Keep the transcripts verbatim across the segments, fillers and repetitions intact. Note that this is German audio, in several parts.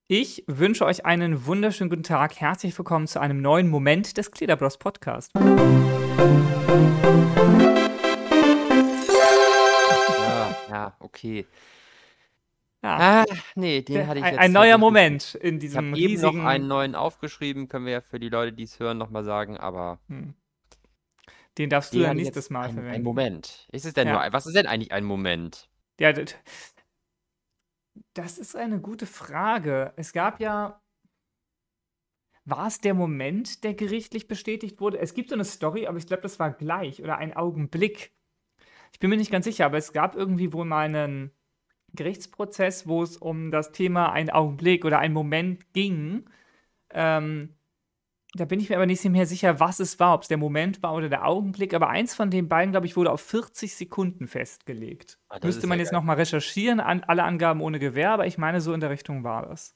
Ich wünsche euch einen wunderschönen guten Tag. Herzlich willkommen zu einem neuen Moment des Gliederbros Podcast. Ja, ja, okay. Ja, Ah, nee, den der, hatte ich ein, jetzt ein neuer tatsächlich Moment nicht. in Ich diesem habe eben noch einen riesigen. neuen aufgeschrieben, können wir ja für die Leute, die es hören, nochmal sagen, aber Hm, Den darfst du den dann hatte ich nächstes jetzt Mal ein, ein verwenden. Moment. Ist es denn nur Ja, ein, was ist denn eigentlich ein Moment? ja, das, das ist eine gute Frage. Es gab ja. War es der Moment, der gerichtlich bestätigt wurde? Es gibt so eine Story, aber ich glaube, das war gleich oder ein Augenblick. Ich bin mir nicht ganz sicher, aber es gab irgendwie wohl mal einen Gerichtsprozess, wo es um das Thema ein Augenblick oder ein Moment ging. Ähm, Da bin ich mir aber nicht mehr sicher, was es war, ob es der Moment war oder der Augenblick. Aber eins von den beiden, glaube ich, wurde auf vierzig Sekunden festgelegt. Ah, das Müsste ist ja man jetzt geil. nochmal recherchieren, an, alle Angaben ohne Gewähr, aber ich meine, so in der Richtung war das.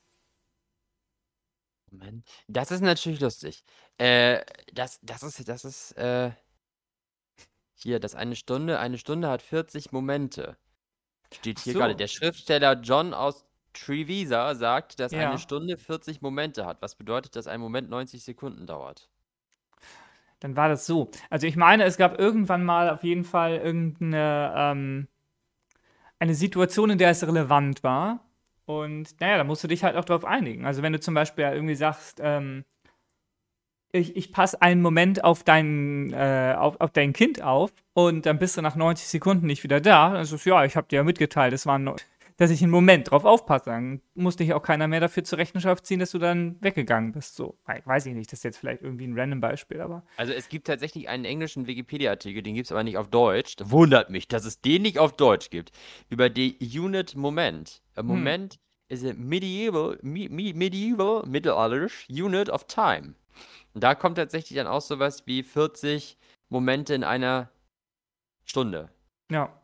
Moment. Das ist natürlich lustig. Äh, das, das ist, das ist, äh, hier, das eine Stunde, eine Stunde hat vierzig Momente. Steht Ach hier gerade. so, Der Schriftsteller John aus Trevisa sagt, dass eine ja. Stunde vierzig Momente hat, was bedeutet, dass ein Moment neunzig Sekunden dauert. Dann war das so. Also ich meine, es gab irgendwann mal auf jeden Fall irgendeine ähm, eine Situation, in der es relevant war. Und naja, da musst du dich halt auch drauf einigen. Also wenn du zum Beispiel irgendwie sagst, ähm, ich, ich passe einen Moment auf dein, äh, auf, auf dein Kind auf und dann bist du nach neunzig Sekunden nicht wieder da. Dann sagst du, ja, ich habe dir ja mitgeteilt, das war ein, dass ich einen Moment drauf aufpasse. Dann musste dich auch keiner mehr dafür zur Rechenschaft ziehen, dass du dann weggegangen bist. So, weiß ich nicht, das ist jetzt vielleicht irgendwie ein random Beispiel, aber. Also es gibt tatsächlich einen englischen Wikipedia-Artikel, den gibt es aber nicht auf Deutsch. Das wundert mich, dass es den nicht auf Deutsch gibt. Über die Unit Moment. A Hm. Moment is a medieval, me, me, medieval, mittelalterisch Unit of Time. Und da kommt tatsächlich dann auch sowas wie vierzig Momente in einer Stunde. Ja,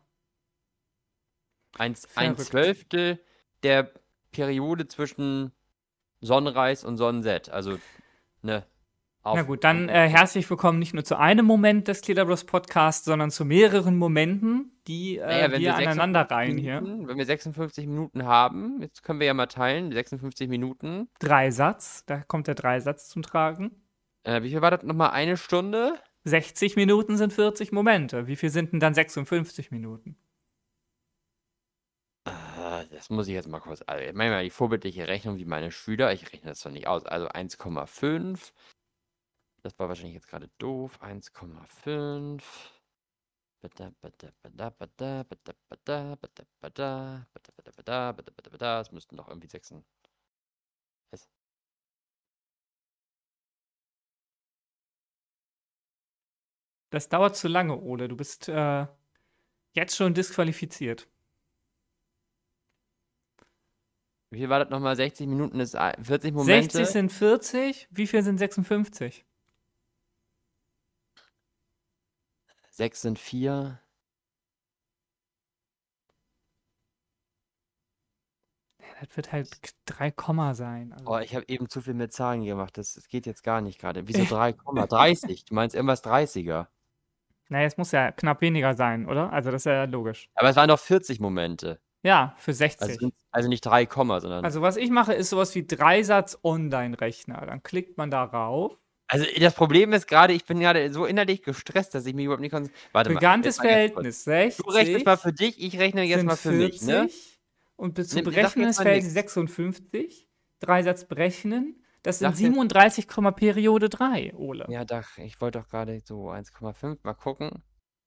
Ein, ein verrückt. Zwölftel der Periode zwischen Sonnenrise und Sonnenset. Also, ne, Na auf. gut, dann äh, herzlich willkommen nicht nur zu einem Moment des Gliederbros Podcasts, sondern zu mehreren Momenten, die äh, Naja, wenn wir wir aneinander sechsundfünfzig reihen hier. Minuten, wenn wir sechsundfünfzig Minuten haben, jetzt können wir ja mal teilen, sechsundfünfzig Minuten. Dreisatz, da kommt der Dreisatz zum Tragen. Äh, wie viel war das nochmal? Eine Stunde? sechzig Minuten sind vierzig Momente. Wie viel sind denn dann sechsundfünfzig Minuten? Äh, das muss ich jetzt mal kurz. Also, ich meine mal die vorbildliche Rechnung wie meine Schüler. Ich rechne das doch nicht aus. Also eins Komma fünf. Das war wahrscheinlich jetzt gerade doof. eins Komma fünf. Das müssten doch irgendwie sechs. Das dauert zu lange, Ole. Du bist äh, jetzt schon disqualifiziert. Wie viel war das nochmal? sechzig Minuten ist ein- vierzig sechzig Momente. sind vierzig, wie viel sind sechsundfünfzig? sechs sind vier. Das wird halt drei Komma sein. Also, Oh, ich habe eben zu viel mit Zahlen gemacht. Das, das geht jetzt gar nicht gerade. Wieso äh, drei Komma dreißig? Du meinst irgendwas dreißiger. naja, es muss ja knapp weniger sein, oder? Also das ist ja logisch. Aber es waren doch vierzig Momente. Ja, für Also, sechzig. sind- also nicht drei Komma, sondern. Also was ich mache, ist sowas wie Dreisatz-Online-Rechner. Dann klickt man da rauf. Also das Problem ist gerade, ich bin gerade so innerlich gestresst, dass ich mich überhaupt nicht konzentriere. Warte mal, Brigantes jetzt mal ganz kurz. Verhältnis Du rechnest mal sechzig für dich, ich rechne jetzt sind mal für mich, ne? vierzig und bis zu Nimm, sag jetzt berechnendes mal Verhältnis nichts. sechsundfünfzig. Dreisatz berechnen. Das sind Sag jetzt. siebenunddreißig, Periode drei, Ole. Ja, doch, ich wollte doch gerade so eins Komma fünf, mal gucken.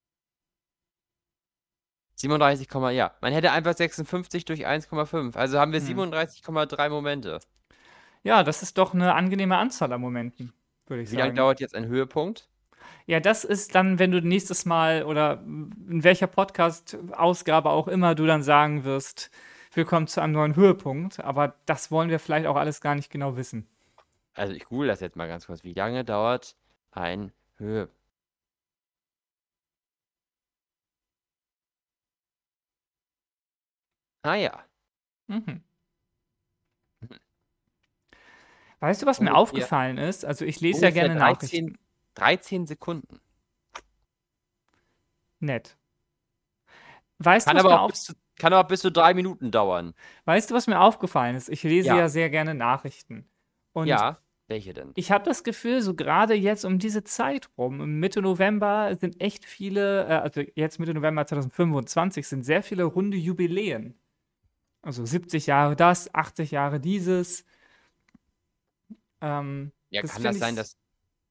siebenunddreißig, ja. Man hätte einfach sechsundfünfzig durch eins Komma fünf. Also haben wir Hm. siebenunddreißig Komma drei Momente. Ja, das ist doch eine angenehme Anzahl an Momenten, würde ich Wie lange sagen. dauert jetzt ein Höhepunkt? Ja, das ist dann, wenn du nächstes Mal oder in welcher Podcast-Ausgabe auch immer du dann sagen wirst, willkommen zu einem neuen Höhepunkt. Aber das wollen wir vielleicht auch alles gar nicht genau wissen. Also ich google das jetzt mal ganz kurz. Wie lange dauert ein Höhepunkt? Ah ja. Mhm. Mhm. Weißt du, was mir Ungefähr, aufgefallen ist? Also ich lese ja ungefähr gerne dreizehn, Nachrichten. dreizehn Sekunden. Nett. Weißt du, Kann was aber mir auch auf... bis zu Kann auch bis zu drei Minuten dauern. Weißt du, was mir aufgefallen ist? Ich lese Ja. ja sehr gerne Nachrichten. Und Ja. Welche denn? ich habe das Gefühl, so gerade jetzt um diese Zeit rum, Mitte November, sind echt viele, äh, also jetzt Mitte November zwanzig fünfundzwanzig, sind sehr viele runde Jubiläen. Also siebzig Jahre das, achtzig Jahre dieses. Ähm, Ja, das kann das finde sein, ich. dass.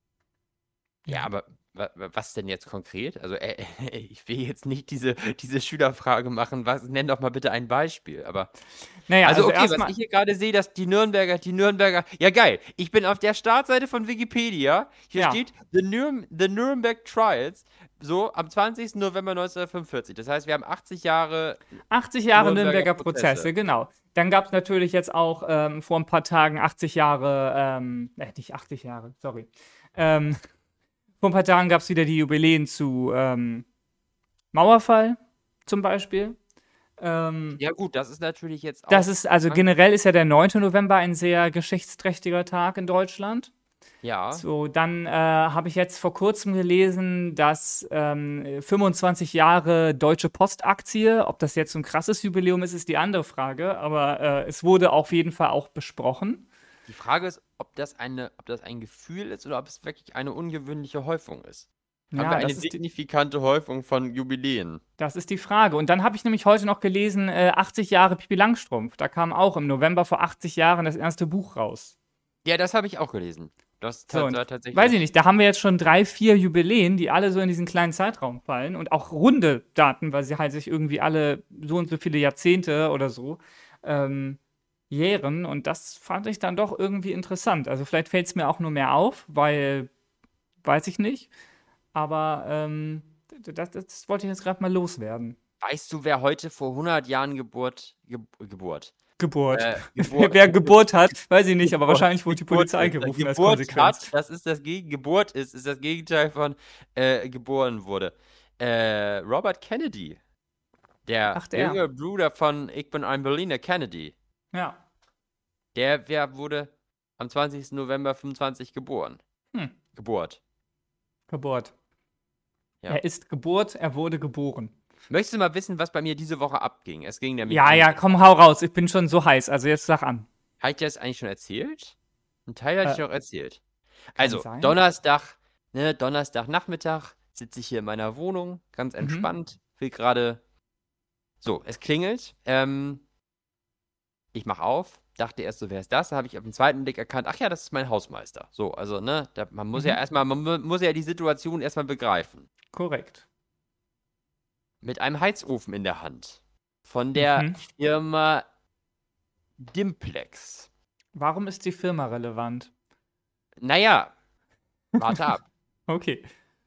Ja, Ja. aber wa wa was denn jetzt konkret? Also, äh, ich will jetzt nicht diese diese Schülerfrage machen, was nenn doch mal bitte ein Beispiel, aber Naja, also, also okay, was erstmal. ich hier gerade sehe, dass die Nürnberger die Nürnberger ja, geil. Ich bin auf der Startseite von Wikipedia. Hier Ja, steht: „The Nürn The Nuremberg Trials", so am zwanzigsten November neunzehnhundertfünfundvierzig. Das heißt, wir haben achtzig Jahre achtzig Jahre Nürnberger Nürnberger Prozesse. Prozesse, genau. Dann gab es natürlich jetzt auch ähm, vor ein paar Tagen achtzig Jahre, ähm, äh, nicht achtzig Jahre, sorry. Ähm, vor ein paar Tagen gab es wieder die Jubiläen zu ähm, Mauerfall zum Beispiel. Ähm, Ja gut, das ist natürlich jetzt das auch ist, also krank. generell ist ja der neunte November ein sehr geschichtsträchtiger Tag in Deutschland. Ja. So, dann äh, habe ich jetzt vor kurzem gelesen, dass ähm, fünfundzwanzig Jahre Deutsche Post-Aktie, ob das jetzt so ein krasses Jubiläum ist, ist die andere Frage, aber äh, es wurde auf jeden Fall auch besprochen. Die Frage ist, ob das eine ob das ein Gefühl ist oder ob es wirklich eine ungewöhnliche Häufung ist. Haben wir Ja, eine das ist die, signifikante Häufung von Jubiläen? das ist die Frage. Und dann habe ich nämlich heute noch gelesen, äh, achtzig Jahre Pippi Langstrumpf. Da kam auch im November vor achtzig Jahren das erste Buch raus. Ja, das habe ich auch gelesen. Das So, tat und war weiß ich tatsächlich nicht, da haben wir jetzt schon drei, vier Jubiläen, die alle so in diesen kleinen Zeitraum fallen und auch runde Daten, weil sie halt sich irgendwie alle so und so viele Jahrzehnte oder so ähm, jähren. Und das fand ich dann doch irgendwie interessant. Also vielleicht fällt es mir auch nur mehr auf, weil, weiß ich nicht. Aber ähm, das, das wollte ich jetzt gerade mal loswerden. weißt du, wer heute vor hundert Jahren Geburt Geb Geburt Geburt. äh, Geburt Wer Geburt hat, weiß ich nicht, aber Geburt wahrscheinlich wurde die Geburt Polizei ist. Äh, gerufen als Geburt Konsequenz. hat, das ist das Gegen Geburt ist, ist das Gegenteil von, äh, geboren wurde. Äh, Robert Kennedy, der Ach, der. jüngere Bruder von Ich bin ein Berliner Kennedy, Ja. der wer wurde am zwanzigsten November fünfundzwanzig geboren. Hm. Geburt. Geburt. Ja. Er ist Geburt, er wurde geboren. Möchtest du mal wissen, was bei mir diese Woche abging? Es ging nämlich Ja, eigentlich. ja, komm, hau raus. Ich bin schon so heiß. Also jetzt sag an. Habe ich dir das eigentlich schon erzählt? Ein Teil hatte Äh, ich noch erzählt. kann Also, sein. Donnerstag, ne, Donnerstagnachmittag sitze ich hier in meiner Wohnung, ganz Mhm. entspannt, will gerade. So, es klingelt. Ähm, ich mach auf, dachte erst so, wer ist das? Dann habe ich auf den zweiten Blick erkannt, ach ja, das ist mein Hausmeister. So, also, ne, da, man muss ja Mhm. erstmal, man mu- muss ja die Situation erstmal begreifen. Korrekt. Mit einem Heizofen in der Hand. Von der Mhm. Firma Dimplex. Warum ist die Firma relevant? Naja, warte ab. Okay.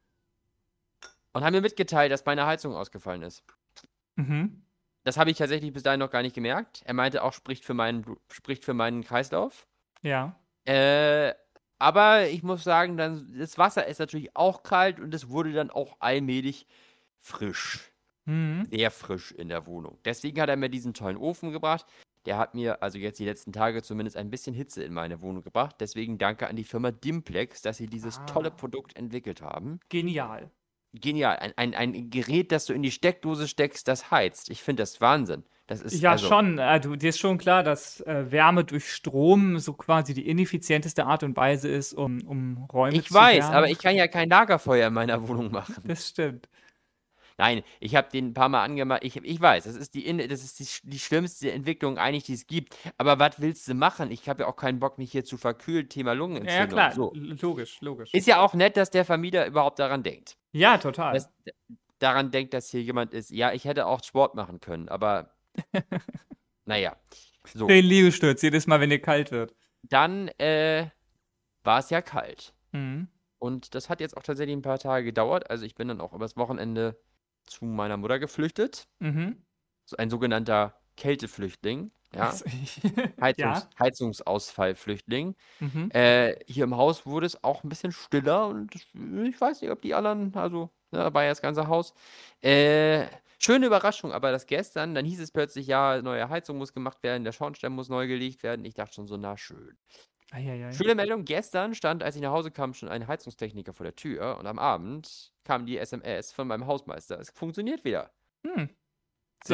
Und haben mir mitgeteilt, dass meine Heizung ausgefallen ist. Mhm. Das habe ich tatsächlich bis dahin noch gar nicht gemerkt. Er meinte auch, spricht für meinen, Blu- spricht für meinen Kreislauf. Ja. Äh, aber ich muss sagen, dann, das Wasser ist natürlich auch kalt und es wurde dann auch allmählich frisch. Mhm. Sehr frisch in der Wohnung. Deswegen hat er mir diesen tollen Ofen gebracht. Der hat mir also jetzt die letzten Tage zumindest ein bisschen Hitze in meine Wohnung gebracht. Deswegen danke an die Firma Dimplex, dass sie dieses Ah. tolle Produkt entwickelt haben. Genial. Genial. Ein, ein, ein Gerät, das du in die Steckdose steckst, das heizt. Ich finde das Wahnsinn. Das ist Ja, also. schon. Äh, du, dir ist schon klar, dass äh, Wärme durch Strom so quasi die ineffizienteste Art und Weise ist, um, um Räume Ich zu weiß, aber wärmen. ich kann ja kein Lagerfeuer in meiner Wohnung machen. Das stimmt. Nein, ich habe den ein paar Mal angemacht. Ich, ich weiß, das ist die, In- das ist die, sch- die schlimmste Entwicklung eigentlich, die es gibt. Aber was willst du machen? Ich habe ja auch keinen Bock, mich hier zu verkühlen. Thema Ja, ja, Lungenentzündung. klar. So. L- Logisch, logisch. Ist ja auch nett, dass der Vermieter überhaupt daran denkt. Ja, total. Dass, daran denkt, dass hier jemand ist. Ja, ich hätte auch Sport machen können, aber naja. So. Den Liegestütz, jedes Mal, wenn dir kalt wird. Dann äh, war es ja kalt. Mhm. Und das hat jetzt auch tatsächlich ein paar Tage gedauert. Also ich bin dann auch übers Wochenende zu meiner Mutter geflüchtet. Mhm. So ein sogenannter Kälteflüchtling. Ja. Also, Heizungs ja. Heizungsausfallflüchtling. Mhm. Äh, hier im Haus wurde es auch ein bisschen stiller und ich weiß nicht, ob die anderen, also, ne, da war ja das ganze Haus. Äh, schöne Überraschung, aber das gestern, dann hieß es plötzlich, ja, neue Heizung muss gemacht werden, der Schornstein muss neu gelegt werden. Ich dachte schon so, na schön. Eieiei. Schöne Meldung, gestern stand, als ich nach Hause kam, schon ein Heizungstechniker vor der Tür und am Abend kam die S M S von meinem Hausmeister. Es funktioniert wieder. Hm. So, Sehr,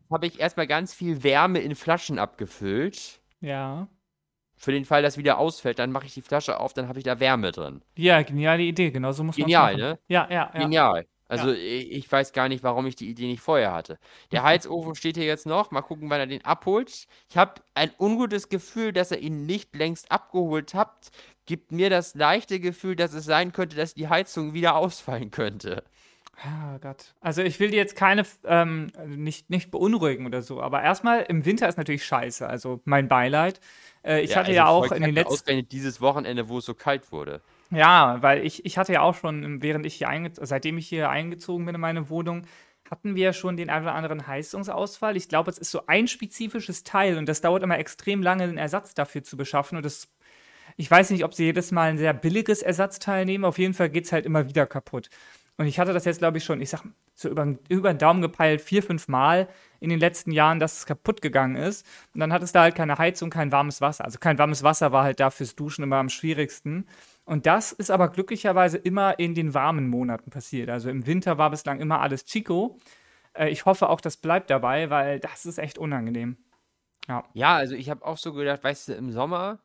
habe ich erstmal ganz viel Wärme in Flaschen abgefüllt. Ja. Für den Fall, dass wieder ausfällt, dann mache ich die Flasche auf, dann habe ich da Wärme drin. Ja, geniale Idee, genau so muss man es Genial, machen. ne? Ja, ja, ja. Genial. Also Ja. ich, ich weiß gar nicht, warum ich die Idee nicht vorher hatte. Der Heizofen steht hier jetzt noch. Mal gucken, wann er den abholt. Ich habe ein ungutes Gefühl, dass er ihn nicht längst abgeholt hat. Gibt mir das leichte Gefühl, dass es sein könnte, dass die Heizung wieder ausfallen könnte. Ah, Gott. Also ich will dir jetzt keine, ähm, nicht, nicht beunruhigen oder so, aber erstmal im Winter ist natürlich scheiße. Also mein Beileid. Äh, ich Ja, hatte also ja auch voll in den kacke, letzten, ausgerechnet dieses Wochenende, wo es so kalt wurde. ja, weil ich, ich hatte ja auch schon, während ich hier eingezogen, seitdem ich hier eingezogen bin in meine Wohnung, hatten wir schon den einen oder anderen Heizungsausfall. Ich glaube, es ist so ein spezifisches Teil und das dauert immer extrem lange, einen Ersatz dafür zu beschaffen. Und das, ich weiß nicht, ob sie jedes Mal ein sehr billiges Ersatzteil nehmen. Auf jeden Fall geht es halt immer wieder kaputt. Und ich hatte das jetzt, glaube ich, schon, ich sag so über, über den Daumen gepeilt, vier, fünf Mal in den letzten Jahren, dass es kaputt gegangen ist. Und dann hat es da halt keine Heizung, kein warmes Wasser. Also kein warmes Wasser war halt da fürs Duschen immer am schwierigsten. Und das ist aber glücklicherweise immer in den warmen Monaten passiert. Also im Winter war bislang immer alles Chico. Äh, ich hoffe auch, das bleibt dabei, weil das ist echt unangenehm. Ja. Ja, also ich habe auch so gedacht, weißt du, im Sommer,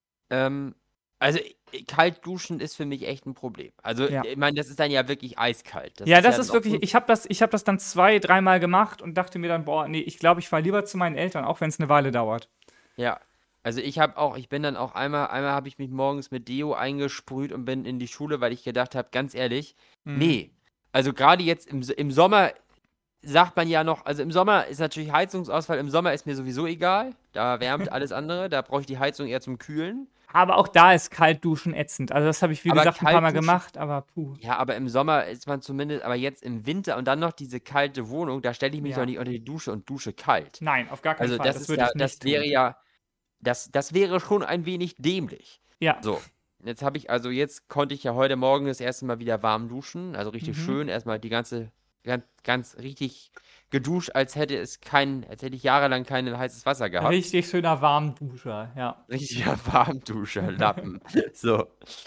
ähm, also i- kalt duschen ist für mich echt ein Problem. Also Ja. ich meine, das ist dann ja wirklich eiskalt. Das Ja, ist das ja ist dann auch wirklich, un- ich habe das, ich hab das dann zwei, dreimal gemacht und dachte mir dann, boah, nee, ich glaube, ich fahre lieber zu meinen Eltern, auch wenn es eine Weile dauert. Ja, also ich habe auch, ich bin dann auch einmal, einmal habe ich mich morgens mit Deo eingesprüht und bin in die Schule, weil ich gedacht habe, ganz ehrlich, Mhm. nee. Also gerade jetzt im, S- im Sommer sagt man ja noch, also im Sommer ist natürlich Heizungsausfall, im Sommer ist mir sowieso egal, da wärmt alles andere, da brauche ich die Heizung eher zum Kühlen. Aber auch da ist Kaltduschen ätzend. Also das habe ich, wie Aber gesagt, ein paar Mal Kaltduschen, gemacht, aber puh. ja, aber im Sommer ist man zumindest, aber jetzt im Winter und dann noch diese kalte Wohnung, da stelle ich mich doch Ja. nicht unter die Dusche und dusche kalt. Nein, auf gar keinen Also Fall. das Das ist würde ja, ich das nicht wäre tun. ja, das, das wäre schon ein wenig dämlich. Ja. So, jetzt habe ich, also jetzt konnte ich ja heute Morgen das erste Mal wieder warm duschen, also richtig Mhm. schön, erstmal die ganze, ganz, ganz richtig geduscht, als hätte es kein, als hätte ich jahrelang kein heißes Wasser gehabt. Richtig schöner Warmduscher, ja. Richtiger Warmduscher, Lappen. So.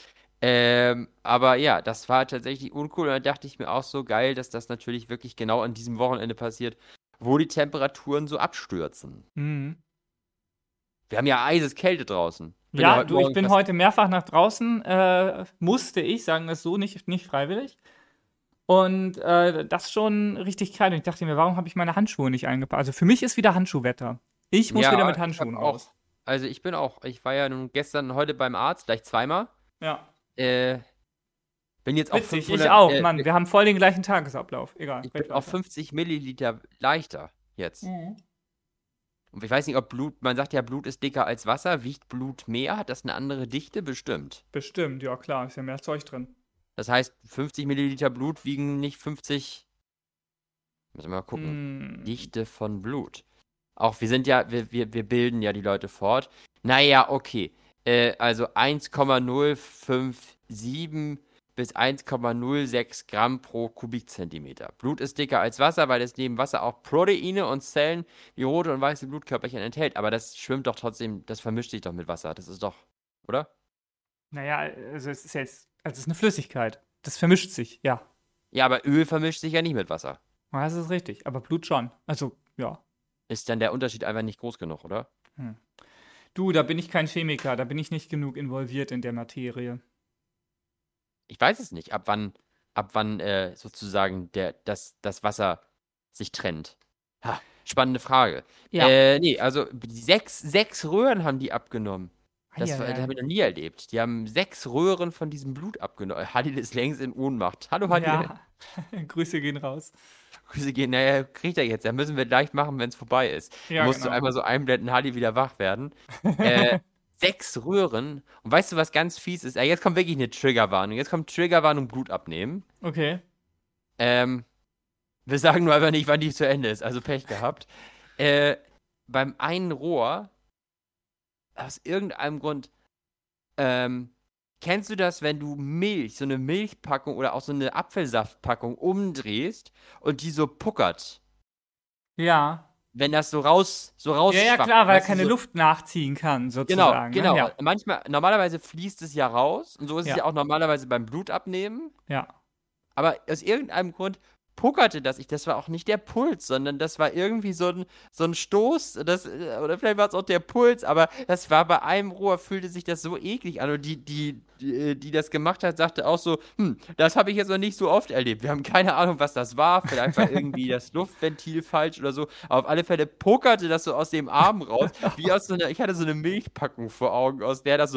Ähm, aber ja, das war tatsächlich uncool. Und dann dachte ich mir auch so geil, dass das natürlich wirklich genau an diesem Wochenende passiert, wo die Temperaturen so abstürzen. Mhm. Wir haben ja eises Kälte draußen. Bin Ja, heute du, ich Morgen bin fast. heute mehrfach nach draußen, äh, musste ich, sagen wir es so, nicht, nicht freiwillig. Und äh, das schon richtig kalt. Und ich dachte mir, warum habe ich meine Handschuhe nicht eingepackt? Also für mich ist wieder Handschuhwetter. Ich muss wieder mit Ja, ich Handschuhen habe auch. raus. Also ich bin auch. Ich war ja nun gestern, heute beim Arzt, gleich zweimal. Ja. Äh, bin jetzt auf Witzig, ich fünfhundert, auch, äh, Mann. Wir haben voll den gleichen Tagesablauf. Egal, ich red bin auf weiter. fünfzig Milliliter leichter jetzt. Mhm. Und ich weiß nicht, ob Blut, man sagt ja, Blut ist dicker als Wasser. Wiegt Blut mehr? Hat das eine andere Dichte? Bestimmt. Bestimmt, ja klar, ist ja mehr Zeug drin. Das heißt, fünfzig Milliliter Blut wiegen nicht fünfzig. Müssen wir mal gucken. Hm. Dichte von Blut. Auch wir sind ja, wir, wir, wir bilden ja die Leute fort. Naja, okay. Äh, also eins Komma null fünf sieben bis eins Komma null sechs Gramm pro Kubikzentimeter. Blut ist dicker als Wasser, weil es neben Wasser auch Proteine und Zellen wie rote und weiße Blutkörperchen enthält. Aber das schwimmt doch trotzdem, das vermischt sich doch mit Wasser. Das ist doch, oder? Naja, also es ist jetzt, also es ist eine Flüssigkeit. Das vermischt sich, ja. Ja, aber Öl vermischt sich ja nicht mit Wasser. Ja, das ist richtig, aber Blut schon. Also, ja. Ist dann der Unterschied einfach nicht groß genug, oder? Hm. Du, da bin ich kein Chemiker, da bin ich nicht genug involviert in der Materie. Ich weiß es nicht, ab wann, ab wann äh, sozusagen der, das, das Wasser sich trennt. Ha, spannende Frage. Ja. Äh, nee, also sechs, sechs Röhren haben die abgenommen. Das, war- das Eieiei. habe ich noch nie erlebt. Die haben sechs Röhren von diesem Blut abgenommen. Halil ist längst in Ohnmacht. Hallo Halil. Ja, Grüße gehen raus. Grüße gehen. Naja, kriegt er jetzt. Ja, müssen wir gleich machen, wenn es vorbei ist. Ja, Musst du genau. einmal so einblenden, Halil wieder wach werden. Äh, sechs Röhren. Und weißt du, was ganz fies ist? Ja, jetzt kommt wirklich eine Triggerwarnung. Jetzt kommt Triggerwarnung, Blut abnehmen. Okay. Ähm, wir sagen nur einfach nicht, wann die zu Ende ist. Also Pech gehabt. Äh, beim einen Rohr, aus irgendeinem Grund, ähm, kennst du das, wenn du Milch, so eine Milchpackung oder auch so eine Apfelsaftpackung umdrehst und die so puckert? Ja. Wenn das so raus, so Ja, rausschwappt. ja, klar, weil er weißt du, keine so, Luft nachziehen kann, Genau, sozusagen. genau. Ne? Ja. Manchmal, normalerweise fließt es ja raus und so ist es Ja. ja auch normalerweise beim Blutabnehmen. Ja. Aber aus irgendeinem Grund pokerte das. Ich, das war auch nicht der Puls, sondern das war irgendwie so ein, so ein Stoß. Das, äh, oder vielleicht war es auch der Puls, aber das war bei einem Rohr, fühlte sich das so eklig an. Und die, die, die, die das gemacht hat, sagte auch so, hm, das habe ich jetzt noch nicht so oft erlebt. Wir haben keine Ahnung, was das war. Vielleicht war irgendwie das Luftventil falsch oder so. Aber auf alle Fälle pokerte das so aus dem Arm raus, wie aus so einer, ich hatte so eine Milchpackung vor Augen, aus der das so,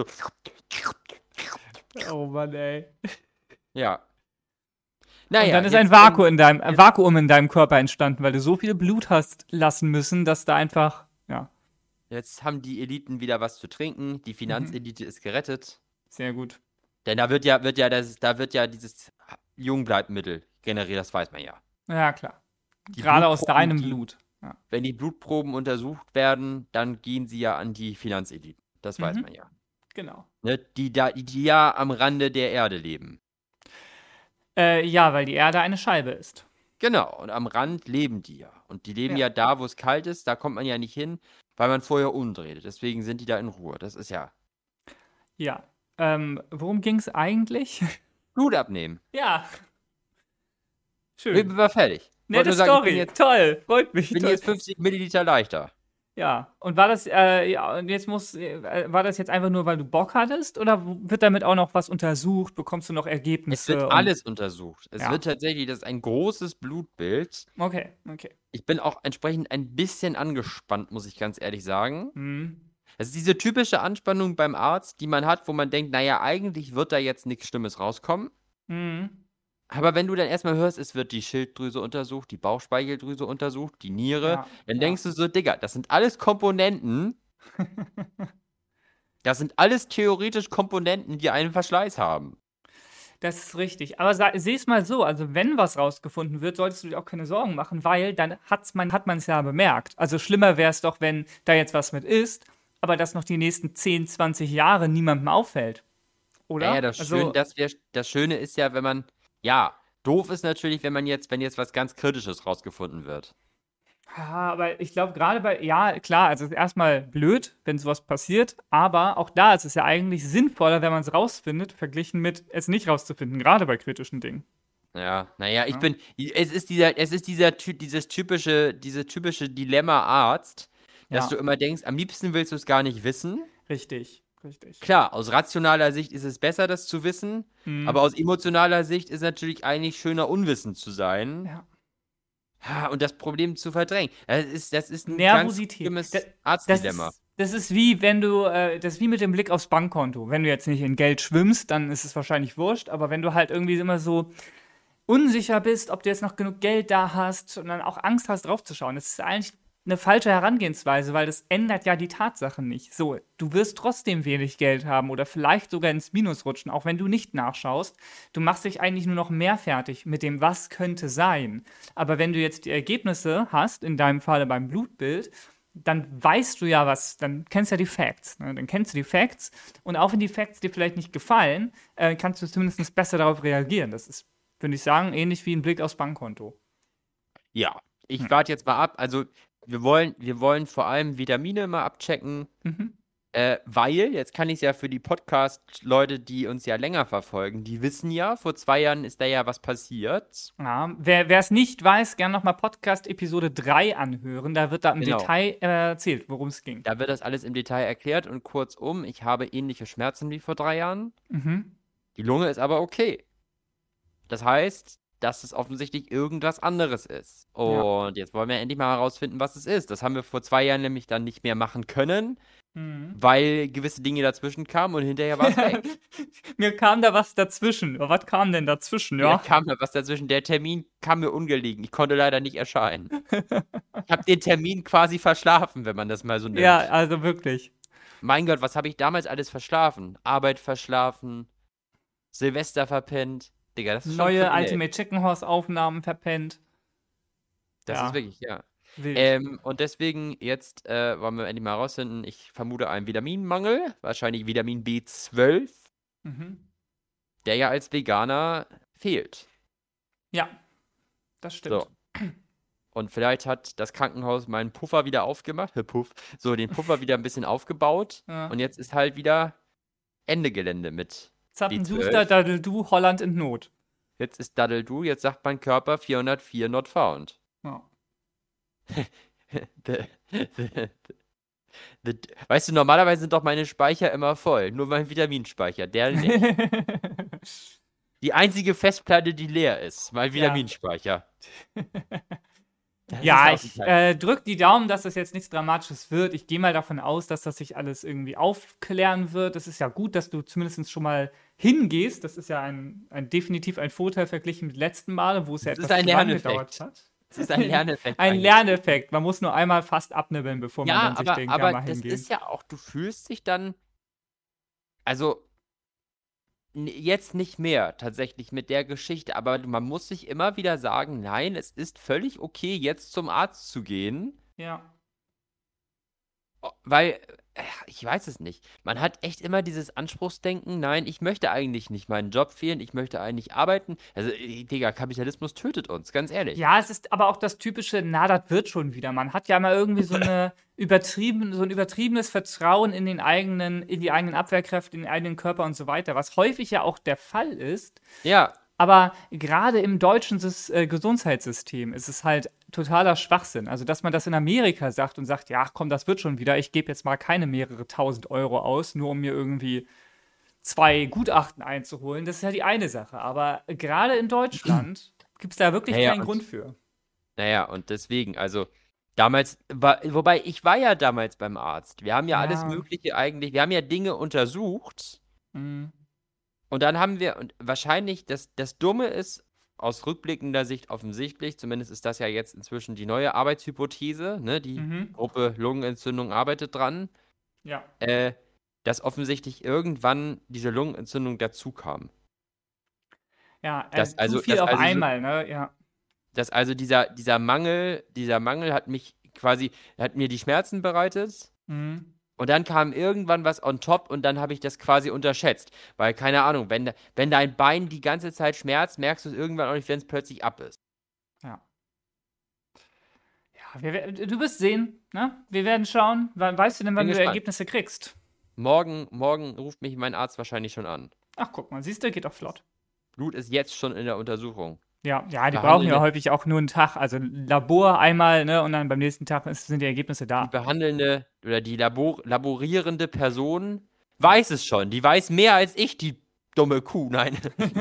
Oh Mann, ey. ja. Und Naja, dann ist ein jetzt, Vakuum ähm, in deinem, ein jetzt, Vakuum in deinem Körper entstanden, weil du so viel Blut hast lassen müssen, dass da einfach, ja, jetzt haben die Eliten wieder was zu trinken. Die mhm. Finanzelite ist gerettet. Sehr gut. Denn da wird ja, wird ja, das, da wird ja dieses Jungbleibmittel generiert, das weiß man ja. Ja, klar. Die Gerade aus Blutproben, deinem die, Blut. Ja. wenn die Blutproben untersucht werden, dann gehen sie ja an die Finanzeliten. Das weiß Mhm. man ja. Genau. Ne? Die, da, die ja am Rande der Erde leben. Äh, ja, weil die Erde eine Scheibe ist. Genau, und am Rand leben die ja. Und die leben Ja. ja da, wo es kalt ist, da kommt man ja nicht hin, weil man vorher umdreht. Deswegen sind die da in Ruhe. Das ist ja Ja. Ähm, worum ging es eigentlich? Blut abnehmen. Ja, Ich schön. bin fertig. Ich wollte Nette nur sagen, ich bin Story. jetzt, Toll. Freut mich. bin Toll. jetzt fünfzig Milliliter leichter. Ja. Und war das, äh, ja, und jetzt muss, äh, war das jetzt einfach nur, weil du Bock hattest? Oder wird damit auch noch was untersucht? Bekommst du noch Es Ergebnisse? wird Und alles untersucht. Es ja. wird tatsächlich, das ist ein großes Blutbild. Okay, okay. Ich bin auch entsprechend ein bisschen angespannt, muss ich ganz ehrlich sagen. Mhm. Das ist diese typische Anspannung beim Arzt, die man hat, wo man denkt, naja, eigentlich wird da jetzt nichts Schlimmes rauskommen. Mhm. Aber wenn du dann erstmal hörst, es wird die Schilddrüse untersucht, die Bauchspeicheldrüse untersucht, die Niere, Ja, dann ja. denkst du so, Digga, das sind alles Komponenten, das sind alles theoretisch Komponenten, die einen Verschleiß haben. Das ist richtig. Aber sieh es mal so, also wenn was rausgefunden wird, solltest du dir auch keine Sorgen machen, weil dann hat's man, hat man es ja bemerkt. Also schlimmer wäre es doch, wenn da jetzt was mit ist, aber das noch die nächsten zehn, zwanzig Jahre niemandem auffällt. Oder? Naja, das, Also, Schön, das, wär, das Schöne ist ja, wenn man, ja, doof ist natürlich, wenn man jetzt, wenn jetzt was ganz Kritisches rausgefunden wird. ja, aber ich glaube gerade bei, ja, klar, also es ist erstmal blöd, wenn sowas passiert, aber auch da ist es ja eigentlich sinnvoller, wenn man es rausfindet, verglichen mit es nicht rauszufinden, gerade bei kritischen Dingen. Ja, naja, ich Ja. bin, es ist dieser, es ist dieser, Ty- dieses typische, dieses typische Dilemma Arzt, dass Ja, du immer denkst, am liebsten willst du es gar nicht wissen. richtig, richtig. Klar, aus rationaler Sicht ist es besser, das zu wissen, Mhm. aber aus emotionaler Sicht ist natürlich eigentlich schöner, unwissend zu sein. Ja. Ha, und das Problem zu verdrängen. Das ist, das ist ein ganz Nervosität. schlimmes Da- Das Arztdilemma. ist, das ist wie wenn du, äh, das ist wie mit dem Blick aufs Bankkonto. Wenn du jetzt nicht in Geld schwimmst, dann ist es wahrscheinlich wurscht, aber wenn du halt irgendwie immer so unsicher bist, ob du jetzt noch genug Geld da hast und dann auch Angst hast, draufzuschauen, das ist eigentlich eine falsche Herangehensweise, weil das ändert ja die Tatsachen nicht. So, du wirst trotzdem wenig Geld haben oder vielleicht sogar ins Minus rutschen, auch wenn du nicht nachschaust. Du machst dich eigentlich nur noch mehr fertig mit dem, was könnte sein. Aber wenn du jetzt die Ergebnisse hast, in deinem Falle beim Blutbild, dann weißt du ja was, dann kennst du ja die Facts. Ne? Dann kennst du die Facts und auch wenn die Facts dir vielleicht nicht gefallen, äh, kannst du zumindest besser darauf reagieren. Das ist, würde ich sagen, ähnlich wie ein Blick aufs Bankkonto. Ja, ich Hm. warte jetzt mal ab. Also, wir wollen, wir wollen vor allem Vitamine mal abchecken, Mhm. äh, weil, jetzt kann ich es ja für die Podcast-Leute, die uns ja länger verfolgen, die wissen ja, vor zwei Jahren ist da ja was passiert. Ja, wer es nicht weiß, gerne nochmal Podcast Episode drei anhören. Da wird da im Genau. Detail äh, erzählt, worum es ging. Da wird das alles im Detail erklärt und kurzum, ich habe ähnliche Schmerzen wie vor drei Jahren. Mhm. Die Lunge ist aber okay. Das heißt, dass es offensichtlich irgendwas anderes ist. Ja. Und jetzt wollen wir endlich mal herausfinden, was es ist. Das haben wir vor zwei Jahren nämlich dann nicht mehr machen können, Mhm. weil gewisse Dinge dazwischen kamen und hinterher war es weg. Mir kam da was dazwischen. Aber was kam denn dazwischen, Ja. ja? kam da was dazwischen. Der Termin kam mir ungelegen. Ich konnte leider nicht erscheinen. Ich habe den Termin quasi verschlafen, wenn man das mal so nennt. Ja, also wirklich. Mein Gott, was habe ich damals alles verschlafen? Arbeit verschlafen, Silvester verpennt. Digga, das ist schon Neue kriminell. Ultimate Chicken Horse Aufnahmen verpennt. Das Ja. ist wirklich, ja. Wild. Ähm, und deswegen jetzt äh, wollen wir endlich mal herausfinden, ich vermute einen Vitaminmangel, wahrscheinlich Vitamin B zwölf, Mhm. der ja als Veganer fehlt. Ja, das stimmt. So. Und vielleicht hat das Krankenhaus meinen Puffer wieder aufgemacht, Puff, so den Puffer wieder ein bisschen aufgebaut Ja. und jetzt ist halt wieder Ende Gelände mit B zwölf. Zappenduster, Daddel du, Holland in Not. Jetzt ist Daddle-Do, jetzt sagt mein Körper vierhundertvier not found. Ja. The, the, the, weißt du, normalerweise sind doch meine Speicher immer voll. Nur mein Vitaminspeicher, der nicht. Die einzige Festplatte, die leer ist, mein Ja. Vitaminspeicher. Das Ja, ist auch ich ein äh, drück die Daumen, dass das jetzt nichts Dramatisches wird. Ich gehe mal davon aus, dass das sich alles irgendwie aufklären wird. Es ist ja gut, dass du zumindest schon mal hingehst. Das ist ja ein, ein definitiv ein Vorteil verglichen mit letzten Male, wo es ja Das ist etwas ein zu lange Lerneffekt. gedauert hat. Das ist ein Lerneffekt. Ein eigentlich. Lerneffekt. Man muss nur einmal fast abnibbeln, bevor man Ja, dann sich aber, denkt, ja, aber mal das hingehen. ist ja auch, du fühlst dich dann, also n- jetzt nicht mehr tatsächlich mit der Geschichte, aber man muss sich immer wieder sagen, nein, es ist völlig okay, jetzt zum Arzt zu gehen, Ja. o- weil, äh, ich weiß es nicht, man hat echt immer dieses Anspruchsdenken, nein, ich möchte eigentlich nicht meinen Job fehlen, ich möchte eigentlich arbeiten. Also, äh, Digga, Kapitalismus tötet uns, ganz ehrlich. Ja, es ist aber auch das typische, na, das wird schon wieder. Man hat ja immer irgendwie so eine übertrieben, so ein übertriebenes Vertrauen in den eigenen, in die eigenen Abwehrkräfte, in den eigenen Körper und so weiter, was häufig ja auch der Fall ist. Ja, Aber gerade im deutschen Sys äh, Gesundheitssystem ist es halt totaler Schwachsinn. Also, dass man das in Amerika sagt und sagt, ja, komm, das wird schon wieder, ich gebe jetzt mal keine mehrere tausend Euro aus, nur um mir irgendwie zwei Gutachten einzuholen, das ist ja die eine Sache. Aber gerade in Deutschland gibt es da wirklich Naja, keinen und- Grund für. naja, und deswegen, also damals war, wobei ich war ja damals beim Arzt. Wir haben ja, alles Ja. Mögliche eigentlich, wir haben ja Dinge untersucht Mhm. und dann haben wir, und wahrscheinlich, das, das Dumme ist, aus rückblickender Sicht offensichtlich, zumindest ist das ja jetzt inzwischen die neue Arbeitshypothese, ne? Die Mhm. Gruppe Lungenentzündung arbeitet dran, Ja. äh, dass offensichtlich irgendwann diese Lungenentzündung dazu kam. Ja, äh, Das also- zu viel das auf also so- einmal, ne? Ja. Dass also dieser, dieser Mangel, dieser Mangel hat mich quasi, hat mir die Schmerzen bereitet. Mhm. Und dann kam irgendwann was on top und dann habe ich das quasi unterschätzt. Weil, keine Ahnung, wenn, de- wenn dein Bein die ganze Zeit schmerzt, merkst du es irgendwann auch nicht, wenn es plötzlich ab ist. Ja. Ja, wir, wer- du wirst sehen, ne? Wir werden schauen. Wann, weißt du denn, wann Bin du gespannt. Ergebnisse kriegst? Morgen, morgen ruft mich mein Arzt wahrscheinlich schon an. Ach, guck mal, siehst du, geht doch flott. Blut ist jetzt schon in der Untersuchung. Ja, ja, die Behandelnde- brauchen ja häufig auch nur einen Tag. Also Labor einmal, ne? Und dann beim nächsten Tag ist, sind die Ergebnisse Die da. behandelnde oder die Labor laborierende Person weiß es schon. Die weiß mehr als ich, die dumme Kuh. Nein.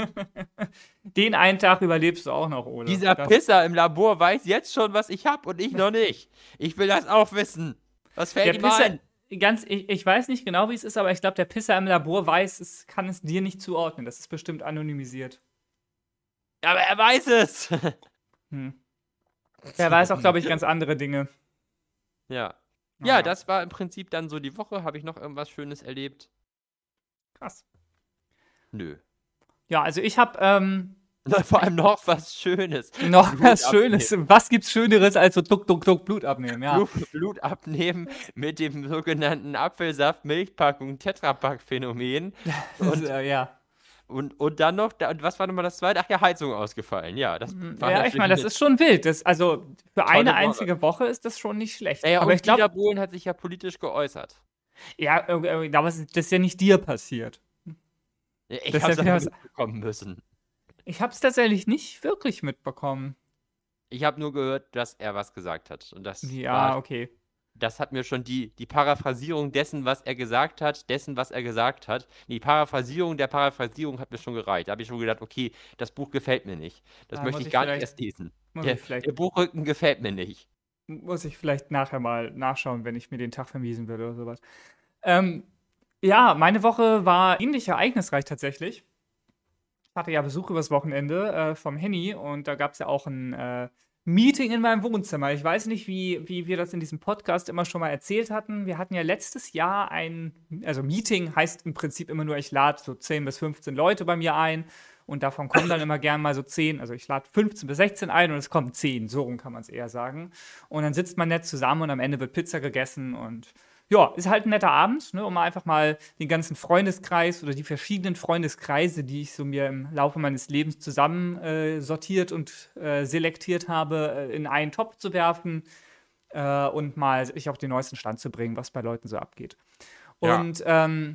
Den einen Tag überlebst du auch noch, Ole. Dieser Das- Pisser im Labor weiß jetzt schon, was ich hab und ich noch nicht. Ich will das auch wissen. Was fällt Der ihm Pisser, ein? ganz, ich, ich weiß nicht genau, wie es ist, aber ich glaube, der Pisser im Labor weiß, es kann es dir nicht zuordnen. Das ist bestimmt anonymisiert. Aber er weiß es. Hm. Der weiß auch, glaube ich, ganz andere Dinge. Ja. Naja. Ja, das war im Prinzip dann so die Woche. Habe ich noch irgendwas Schönes erlebt? Krass. Nö. Ja, also ich habe ähm, Vor allem noch was Schönes. noch Blut was abnehmen. Schönes. Was gibt's Schöneres als so duck, duck, duck Blut abnehmen? Ja. Blut, Blut abnehmen mit dem sogenannten Apfelsaft-Milchpackung Tetrapack-Phänomen. Und, äh, ja. Und, und dann noch, da- und was war nochmal das zweite? Ach ja, Heizung ausgefallen. Ja, das war ja, ich natürlich meine, das eine- ist schon wild. Das, also für eine Woche. einzige Woche ist das schon nicht schlecht. Naja, aber und ich glaube, Dieter Bohlen hat sich ja politisch geäußert. ja, äh, äh, aber es ist- das ist ja nicht dir passiert. Ich Das ist hab's ja wieder aber was- mitbekommen müssen. Ich habe es tatsächlich nicht wirklich mitbekommen. Ich habe nur gehört, dass er was gesagt hat. Und das Ja, war, okay. das hat mir schon die, die Paraphrasierung dessen, was er gesagt hat, dessen, was er gesagt hat. Die Paraphrasierung der Paraphrasierung hat mir schon gereicht. Da habe ich schon gedacht, okay, das Buch gefällt mir nicht. Das Da möchte muss ich ich gar nicht vielleicht- erst lesen. Muss Der, ich vielleicht der Buchrücken gefällt mir nicht. Muss ich vielleicht nachher mal nachschauen, wenn ich mir den Tag vermiesen würde oder sowas. Ähm, ja, meine Woche war ähnlich ereignisreich tatsächlich. Ich hatte ja Besuch übers Wochenende äh, vom Henny und da gab es ja auch ein äh, Meeting in meinem Wohnzimmer. Ich weiß nicht, wie, wie wir das in diesem Podcast immer schon mal erzählt hatten. Wir hatten ja letztes Jahr ein, also Meeting heißt im Prinzip immer nur, ich lade so zehn bis fünfzehn Leute bei mir ein und davon kommen dann immer gern mal so zehn, also ich lade fünfzehn bis sechzehn ein und es kommen zehn, so rum kann man es eher sagen. Und dann sitzt man nett zusammen und am Ende wird Pizza gegessen und ja, ist halt ein netter Abend, ne, um einfach mal den ganzen Freundeskreis oder die verschiedenen Freundeskreise, die ich so mir im Laufe meines Lebens zusammen äh, sortiert und äh, selektiert habe, äh, in einen Topf zu werfen äh, und mal sich auf den neuesten Stand zu bringen, was bei Leuten so abgeht. Ja. Und ähm,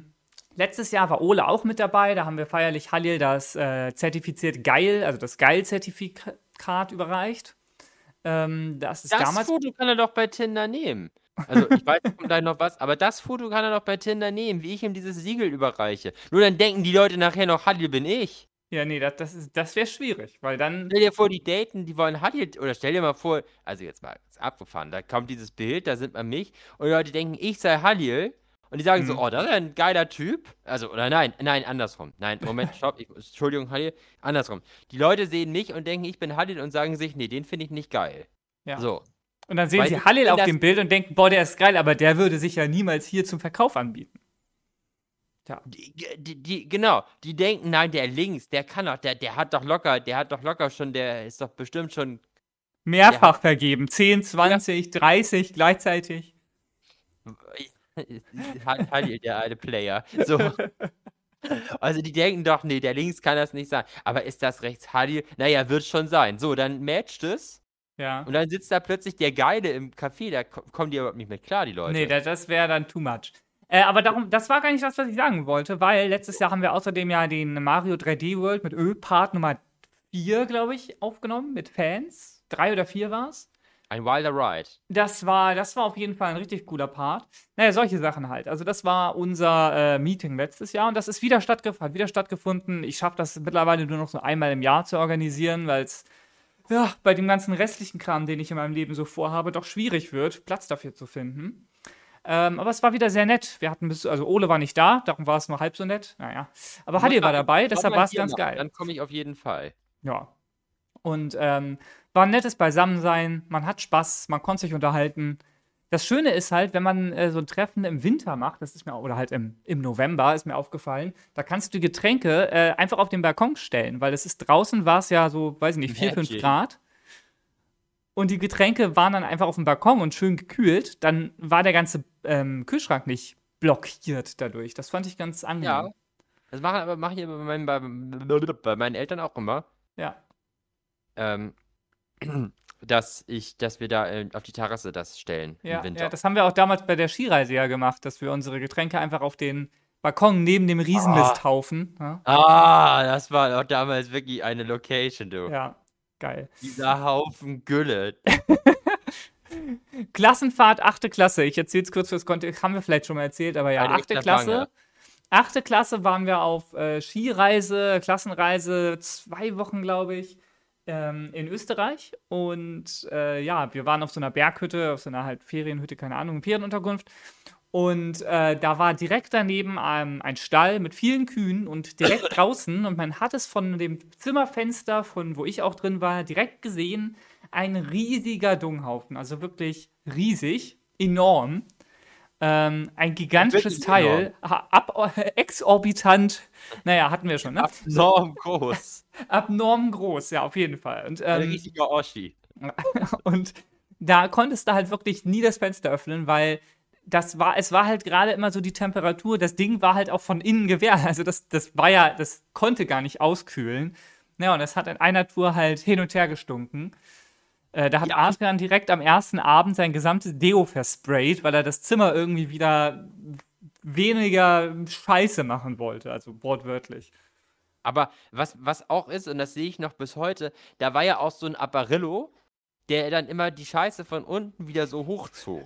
Letztes Jahr war Ole auch mit dabei. Da haben wir feierlich Halil das äh, zertifiziert Geil, also das Geil-Zertifikat überreicht. Ähm, das ist Das damals. Foto kann er doch bei Tinder nehmen. Also, ich weiß, da kommt gleich noch was, aber das Foto kann er doch bei Tinder nehmen, wie ich ihm dieses Siegel überreiche. Nur dann denken die Leute nachher noch, Halil bin ich. Ja, nee, das, das, ist- das wäre schwierig, weil dann. Stell dir vor, die daten, die wollen Halil, oder stell dir mal vor, also jetzt mal ist abgefahren, da kommt dieses Bild, da sind man mich, und die Leute denken, ich sei Halil, und die sagen so, Mhm. oh, das ist ein geiler Typ. Also, oder nein, nein, andersrum. Nein, Moment, stopp, ich, Entschuldigung, Halil, andersrum. Die Leute sehen mich und denken, ich bin Halil und sagen sich, nee, den finde ich nicht geil. Ja. So. Und dann sehen Weil sie ich Halil bin auf das- dem Bild und denken, boah, der ist geil, aber der würde sich ja niemals hier zum Verkauf anbieten. Tja. Die, die, die, genau, die denken, nein, der links, der kann doch, der, der hat doch locker, der hat doch locker schon, der ist doch bestimmt schon Mehrfach vergeben. zehn, zwanzig, dreißig gleichzeitig. hat Halil, der alte Player. So. Also die denken doch, nee, der links kann das nicht sein. Aber ist das rechts Halil? Naja, wird schon sein. So, dann matcht es. Ja. Und dann sitzt da plötzlich der Geile im Café, da ko- kommen die überhaupt nicht mit klar, die Leute. Nee, das, das wäre dann too much. Äh, aber darum, das war gar nicht das, was ich sagen wollte, weil letztes Jahr haben wir außerdem ja den Mario drei D World mit Ö-Part Nummer vier, glaube ich, aufgenommen, mit Fans. Drei oder vier war es. Ein wilder Ride. Das war, das war auf jeden Fall ein richtig cooler Part. Naja, solche Sachen halt. Also das war unser äh, Meeting letztes Jahr und das ist wieder, stattgef hat wieder stattgefunden. Ich schaffe das mittlerweile nur noch so einmal im Jahr zu organisieren, weil es ja, bei dem ganzen restlichen Kram, den ich in meinem Leben so vorhabe, doch schwierig wird, Platz dafür zu finden. Ähm, aber es war wieder sehr nett. Wir hatten bis, also Ole war nicht da, darum war es nur halb so nett. Naja. Aber Halil war dabei, deshalb war es ganz geil. Dann komme ich auf jeden Fall. Ja. Und ähm, war ein nettes Beisammensein, man hat Spaß, man konnte sich unterhalten. Das Schöne ist halt, wenn man äh, so ein Treffen im Winter macht, das ist mir, oder halt im, im November, ist mir aufgefallen, da kannst du die Getränke äh, einfach auf den Balkon stellen, weil es ist draußen war es ja so, weiß ich nicht, vier, fünf Magic. Grad. Und die Getränke waren dann einfach auf dem Balkon und schön gekühlt. Dann war der ganze ähm, Kühlschrank nicht blockiert dadurch. Das fand ich ganz angenehm. Ja. Das machen aber mache ich aber bei meinen, bei, bei meinen Eltern auch immer. Ja. Ähm, dass ich, dass wir da äh, auf die Terrasse das stellen Ja, im Winter. ja, das haben wir auch damals bei der Skireise ja gemacht, dass wir unsere Getränke einfach auf den Balkon neben dem Riesenmisthaufen. Ja, Ah, das war doch damals wirklich eine Location, du. ja, geil. Dieser Haufen Gülle. Klassenfahrt, achte Klasse. Ich erzähle es kurz fürs Kontext, haben wir vielleicht schon mal erzählt, aber ja, Eine achte echte Klasse. Bange. Achte Klasse waren wir auf äh, Skireise, Klassenreise, zwei Wochen, glaube ich, ähm, in Österreich. Und äh, ja, wir waren auf so einer Berghütte, auf so einer halt Ferienhütte, keine Ahnung, Ferienunterkunft. Und äh, da war direkt daneben ähm, ein Stall mit vielen Kühen und direkt draußen, und man hat es von dem Zimmerfenster, von wo ich auch drin war, direkt gesehen, ein riesiger Dunghaufen. Also wirklich riesig, enorm. Ähm, ein gigantisches Wirklich Teil, ha- ab, äh, exorbitant, naja, hatten wir schon, ne? Abnorm groß. Abnorm groß, ja, auf jeden Fall. Und, Ein ähm, richtiger Oschi. und da konntest du halt wirklich nie das Fenster öffnen, weil das war, es war halt gerade immer so die Temperatur, das Ding war halt auch von innen gewährt. Also das, das war ja, das konnte gar nicht auskühlen. Ja, und das hat in einer Tour halt hin und her gestunken. Äh, da hat Ja. Adrian direkt am ersten Abend sein gesamtes Deo versprayt, weil er das Zimmer irgendwie wieder weniger Scheiße machen wollte, also wortwörtlich. Aber was, was auch ist, und das sehe ich noch bis heute, da war ja auch so ein Apparillo, der dann immer die Scheiße von unten wieder so hochzog.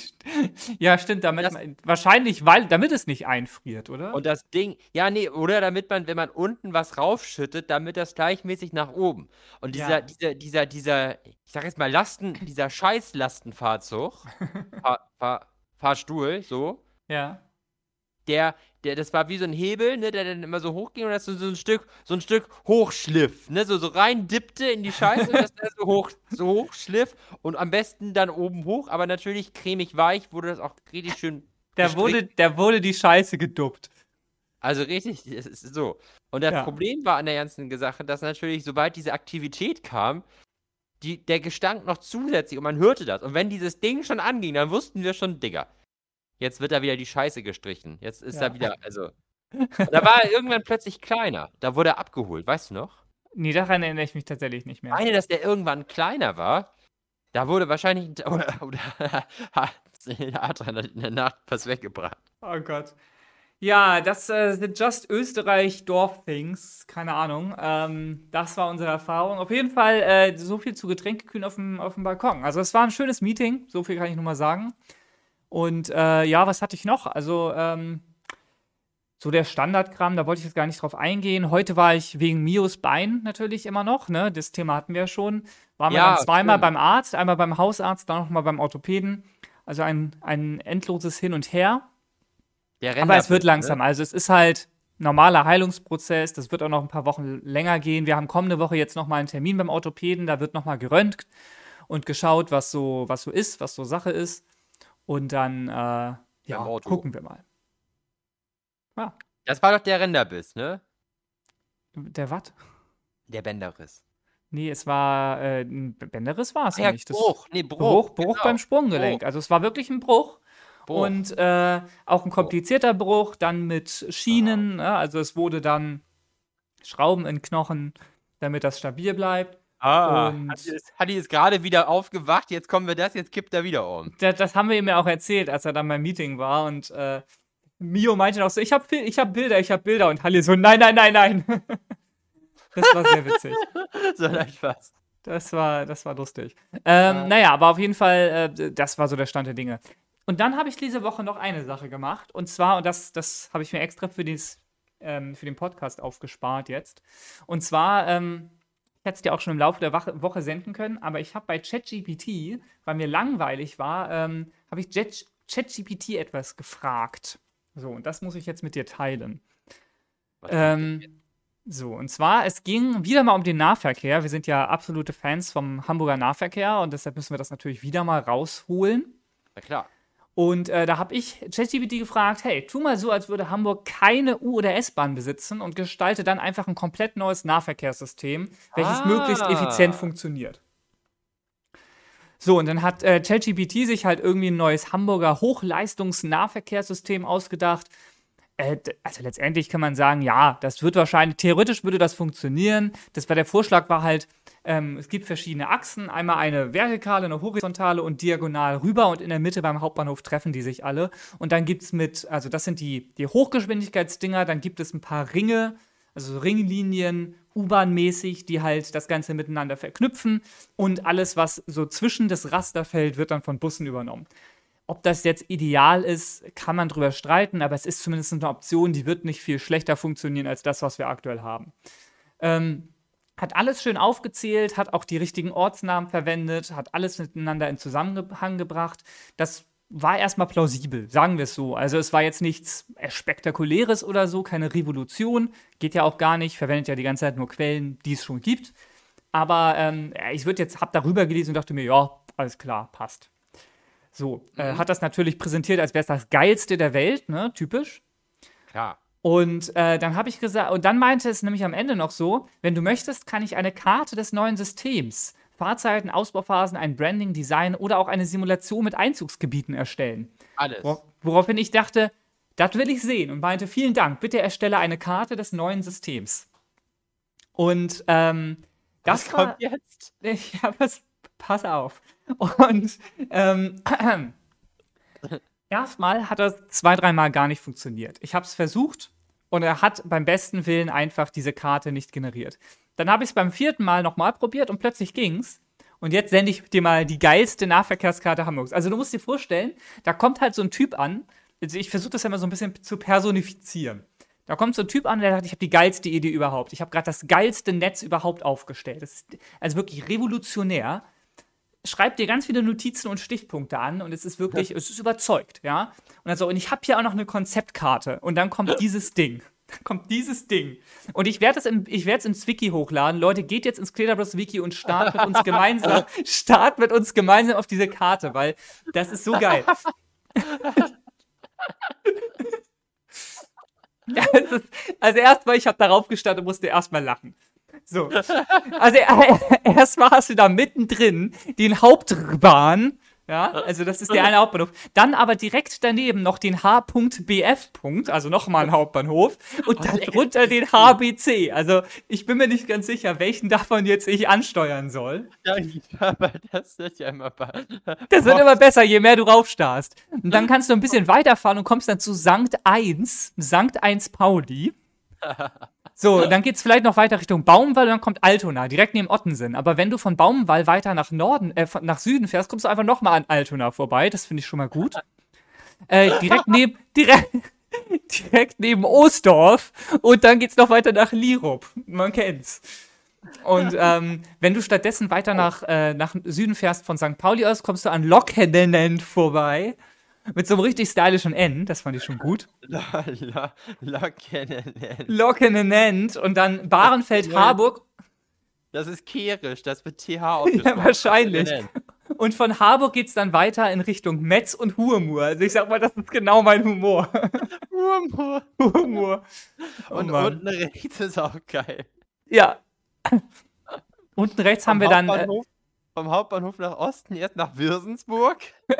Ja, stimmt, damit Das- man, wahrscheinlich, weil, damit es nicht einfriert, oder? Und das Ding, ja, nee, oder damit man, wenn man unten was raufschüttet, damit das gleichmäßig nach oben. Und dieser, Ja. dieser, dieser, dieser, ich sag jetzt mal Lasten, dieser Scheiß-Lastenfahrzeug, Fahr, Fahr, Fahrstuhl, so, Ja. der, der, das war wie so ein Hebel, ne, der dann immer so hochging und das so, so ein Stück, so ein Stück hochschliff, ne, so, so rein dippte in die Scheiße und das dann so hoch, so hochschliff und am besten dann oben hoch, aber natürlich cremig weich, wurde das auch richtig schön Der gestrickt. wurde, der wurde die Scheiße geduppt. Also richtig, es ist so. Und das Ja. Problem war an der ganzen Sache, dass natürlich, sobald diese Aktivität kam, die, der Gestank noch zusätzlich und man hörte das. Und wenn dieses Ding schon anging, dann wussten wir schon, Digga, jetzt wird da wieder die Scheiße gestrichen. Jetzt ist Ja. da wieder, also. Und da war er irgendwann plötzlich kleiner. Da wurde er abgeholt, weißt du noch? Nee, daran erinnere ich mich tatsächlich nicht Ich mehr. meine, dass der irgendwann kleiner war. Da wurde wahrscheinlich, oder, oder hat Adrian in der Nacht was weggebracht. Oh Gott. Ja, das äh, sind Just Österreich Dorf-Things. Keine Ahnung. Ähm, das war unsere Erfahrung. Auf jeden Fall äh, so viel zu Getränkekühlen auf dem, auf dem Balkon. Also es war ein schönes Meeting, so viel kann ich nur mal sagen. Und äh, ja, was hatte ich noch? Also ähm, so der Standardkram, da wollte ich jetzt gar nicht drauf eingehen. Heute war ich wegen Mios Bein natürlich immer noch, ne? Das Thema hatten wir ja schon. Waren wir dann Ja, zweimal stimmt. beim Arzt, einmal beim Hausarzt, dann nochmal beim Orthopäden. Also ein, ein endloses Hin und Her. Der Aber es wird Renderbiss, ne? langsam. Also es ist halt normaler Heilungsprozess. Das wird auch noch ein paar Wochen länger gehen. Wir haben kommende Woche jetzt noch mal einen Termin beim Orthopäden. Da wird noch mal geröntgt und geschaut, was so, was so ist, was so Sache ist. Und dann, äh, Beim ja, Auto. gucken wir mal. Ja, Das war doch der Renderbiss, ne? der was? Der Bänderriss. Nee, es war, äh, ein Bänderriss war es Ah ja ja, nicht. Das Bruch. Nee, Bruch. Bruch, Bruch genau. beim Sprunggelenk. Bruch. Also es war wirklich ein Bruch. Bruch. Und äh, auch ein komplizierter Bruch, dann mit Schienen. Ne? Also es wurde dann Schrauben in Knochen, damit das stabil bleibt. Ah, Und- Hadi ist, Hadi ist gerade wieder aufgewacht, jetzt kommen wir das, jetzt kippt er wieder um. Das, das haben wir ihm ja auch erzählt, als er dann beim Meeting war. Und äh, Mio meinte noch so, ich habe ich hab Bilder, ich habe Bilder. Und Halli so, nein, nein, nein, nein. Das war sehr witzig. So ein Spaß. Das war, das war lustig. Ähm, Ja. Naja, aber auf jeden Fall, äh, das war so der Stand der Dinge. Und dann habe ich diese Woche noch eine Sache gemacht. Und zwar, und das, das habe ich mir extra für, dieses, ähm, für den Podcast aufgespart jetzt. Und zwar, ähm, ich hätte es dir auch schon im Laufe der Woche, Woche senden können, aber ich habe bei ChatGPT, weil mir langweilig war, ähm, habe ich Jet- ChatGPT etwas gefragt. So, und das muss ich jetzt mit dir teilen. Was kommt denn Ähm, jetzt? so, und zwar, es ging wieder mal um den Nahverkehr. Wir sind ja absolute Fans vom Hamburger Nahverkehr und deshalb müssen wir das natürlich wieder mal rausholen. Na klar. Und äh, da habe ich ChatGPT gefragt, hey, tu mal so, als würde Hamburg keine U- oder S-Bahn besitzen und gestalte dann einfach ein komplett neues Nahverkehrssystem, welches Ah. möglichst effizient funktioniert. So, und dann hat äh, ChatGPT sich halt irgendwie ein neues Hamburger Hochleistungs-Nahverkehrssystem ausgedacht. Äh, d- also letztendlich kann man sagen, ja, das wird wahrscheinlich, theoretisch würde das funktionieren. Das war der Vorschlag war halt, ähm, es gibt verschiedene Achsen, einmal eine vertikale, eine horizontale und diagonal rüber und in der Mitte beim Hauptbahnhof treffen die sich alle. Und dann gibt es mit, also das sind die, die Hochgeschwindigkeitsdinger, dann gibt es ein paar Ringe, also so Ringlinien, U-Bahn-mäßig, die halt das Ganze miteinander verknüpfen und alles, was so zwischen das Raster fällt, wird dann von Bussen übernommen. Ob das jetzt ideal ist, kann man drüber streiten, aber es ist zumindest eine Option, die wird nicht viel schlechter funktionieren als das, was wir aktuell haben. Ähm, hat alles schön aufgezählt, hat auch die richtigen Ortsnamen verwendet, hat alles miteinander in Zusammenhang gebracht. Das war erstmal plausibel, sagen wir es so. Also es war jetzt nichts Spektakuläres oder so, keine Revolution, geht ja auch gar nicht, verwendet ja die ganze Zeit nur Quellen, die es schon gibt. Aber ähm, ich würde jetzt, hab darüber gelesen und dachte mir, ja, alles klar, passt. So, äh, hat das natürlich präsentiert, als wäre es das Geilste der Welt, ne, typisch. Klar. Und äh, dann habe ich gesagt, und dann meinte es nämlich am Ende noch so, wenn du möchtest, kann ich eine Karte des neuen Systems, Fahrzeiten, Ausbauphasen, ein Branding, Design oder auch eine Simulation mit Einzugsgebieten erstellen. Alles. Wor- Woraufhin ich dachte, das will ich sehen und meinte, vielen Dank, bitte erstelle eine Karte des neuen Systems. Und ähm, das Was war, kommt jetzt? ja, pass, pass auf. Und ähm, erstmal hat das zwei, dreimal gar nicht funktioniert. Ich habe es versucht und er hat beim besten Willen einfach diese Karte nicht generiert. Dann habe ich es beim vierten Mal nochmal probiert und plötzlich ging's. Und jetzt sende ich dir mal die geilste Nahverkehrskarte Hamburgs. Also du musst dir vorstellen, da kommt halt so ein Typ an. Also ich versuche das ja immer so ein bisschen zu personifizieren. Da kommt so ein Typ an, der sagt, ich habe die geilste Idee überhaupt. Ich habe gerade das geilste Netz überhaupt aufgestellt. Das ist also wirklich revolutionär. Schreibt dir ganz viele Notizen und Stichpunkte an und es ist wirklich, es ist überzeugt, ja. Und dann so, und ich habe hier auch noch eine Konzeptkarte und dann kommt dieses Ding. Dann kommt dieses Ding. Und ich werde es im, ich werde es ins Wiki hochladen. Leute, geht jetzt ins Clearbus Wiki und start mit uns gemeinsam, start mit uns gemeinsam auf diese Karte, weil das ist so geil. Ja, es ist, also erstmal, ich habe darauf gestanden und musste erstmal lachen. So. Also äh, erstmal hast du da mittendrin den Hauptbahn, Ja, also das ist der eine Hauptbahnhof. Dann aber direkt daneben noch den H B F. Also nochmal ein Hauptbahnhof. Und dann drunter den H B C. Also ich bin mir nicht ganz sicher, welchen davon jetzt ich ansteuern soll. Ja, aber das wird ja immer be- Das wird immer besser, je mehr du raufstarrst. Und dann kannst du ein bisschen weiterfahren und kommst dann zu Sankt eins. Sankt eins Pauli. So, dann geht's vielleicht noch weiter Richtung Baumwall und dann kommt Altona, direkt neben Ottensen. Aber wenn du von Baumwall weiter nach Norden, äh, von- nach Süden fährst, kommst du einfach nochmal an Altona vorbei. Das finde ich schon mal gut. Äh, direkt neben, direkt, direkt neben Oosdorf und dann geht's noch weiter nach Lierup. Man kennt's. Und ähm, wenn du stattdessen weiter nach, äh, nach Süden fährst von Sankt Pauli aus, kommst du an Lokkenenend vorbei. Mit so einem richtig stylischen N, das fand ich schon gut. La, la, la, kennen. Lokkenenend und dann Bahrenfeld-Harburg. Das ist kehrisch, das wird T H ausgesprochen. Ja, wahrscheinlich. Kennen. Und von Harburg geht's dann weiter in Richtung Metz und Hurmur. Also ich sag mal, das ist genau mein Humor. Humor. Humor. Oh Und Mann. unten rechts ist auch geil. Ja. Unten rechts haben wir Vom dann. Äh, Hauptbahnhof, vom Hauptbahnhof nach Osten erst nach Wirsensburg.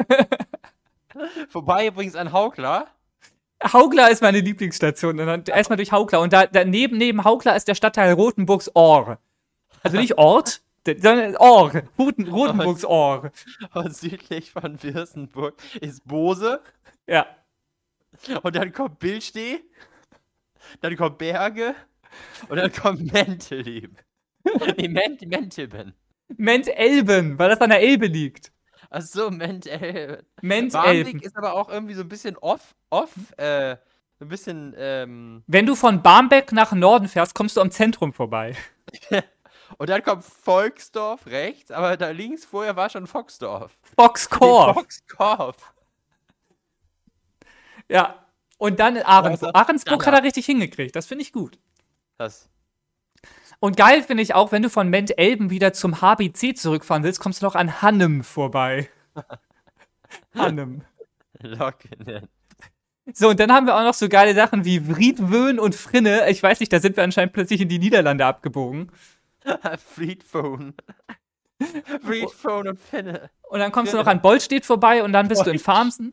Vorbei übrigens an Haukla. Haugla ist meine Lieblingsstation. Und dann erstmal durch Haugla. Und da, daneben, neben Haugla ist der Stadtteil Rotenburgs Ohr. Also nicht Ort, sondern Ohr. Roten, Rotenburgs Ohr. Und südlich von Wirsenburg ist Bose. Ja. Und dann kommt Billsteh. Dann kommt Berge. Und dann kommt Menteleben. Nee, Ment Mentelben. Ment-Elben, weil das an der Elbe liegt. Ach so, Mentelben. Ment-Elben. Barmbek ist aber auch irgendwie so ein bisschen off, off, äh, so ein bisschen, ähm, Wenn du von Barmbek nach Norden fährst, kommst du am Zentrum vorbei. und dann kommt Volksdorf rechts, aber da links vorher war schon Foxdorf. Foxkorf. Nee, Foxkorf. Ja. Und dann Ahrensburg. Also, Ahrensburg hat er richtig hingekriegt. Das finde ich gut. Das. Und geil finde ich auch, wenn du von Ment-Elben wieder zum H B C zurückfahren willst, kommst du noch an Hannem vorbei. Hannem. Locken. So, und dann haben wir auch noch so geile Sachen wie Vriedwön und Frinne. Ich weiß nicht, da sind wir anscheinend plötzlich in die Niederlande abgebogen. Friedphone. Friedphone und Finne. Und dann kommst du noch an Bollstedt vorbei und dann bist du in Bolch. Farmsen.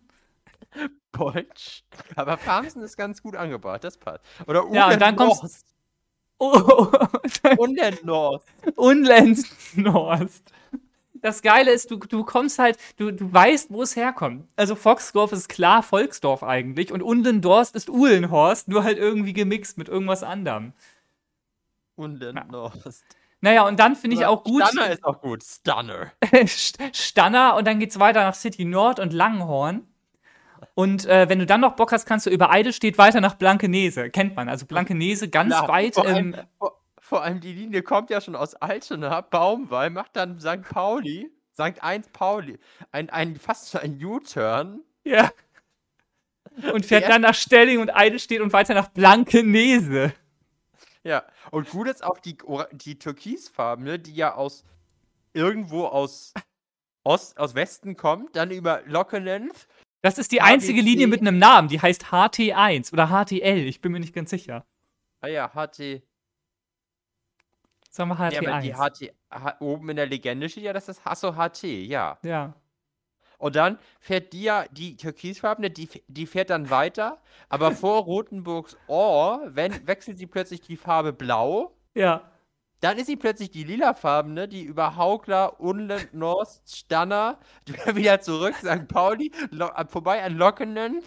Bolch. Aber Farmsen ist ganz gut angebaut, das passt. Oder Ja, und dann kommst- Norst. Oh, Unland Norst. Unland Norst. Das Geile ist, du, du kommst halt, du, du weißt, wo es herkommt. Also Foxdorf ist klar Volksdorf eigentlich und Unlendorst ist Uhlenhorst, nur halt irgendwie gemixt mit irgendwas anderem. Unland Ja. Norst. Naja, und dann finde ich auch gut Stunner ist auch gut. Stunner. St- Stanner und dann geht's weiter nach City Nord und Langenhorn. Und äh, wenn du dann noch Bock hast, kannst du über Eidelstedt weiter nach Blankenese. Kennt man, also Blankenese ganz Ja, weit vor, im... allem, vor, vor allem die Linie kommt ja schon aus Altona, Baumwall, macht dann Sankt Pauli, Sankt eins Pauli, ein, ein, fast so ein U-Turn. Ja. Und fährt Der- dann nach Stelling und Eidelstedt und weiter nach Blankenese. Ja, und gut ist auch die, Ora- die Türkisfarbene, die ja aus irgendwo aus Ost, aus Westen kommt, dann über Lockenenf. Das ist die H B C. einzige Linie mit einem Namen, die heißt H T eins oder H T L, ich bin mir nicht ganz sicher. Ah ja, H T. Sagen wir H Ja, T aber die eins. H T. H, oben in der Legende steht ja, dass das Achso, H T, ja. Ja. Und dann fährt die ja, die türkisfarbene, die, f- die fährt dann weiter, aber vor Rotenburgs Ohr, wenn, wechselt sie plötzlich die Farbe blau. Ja. Dann ist sie plötzlich die lilafarbene, die über Haukla, Unland, Norst, Stanner, wieder zurück, Sankt Pauli, Lo äh, vorbei an Lockenen,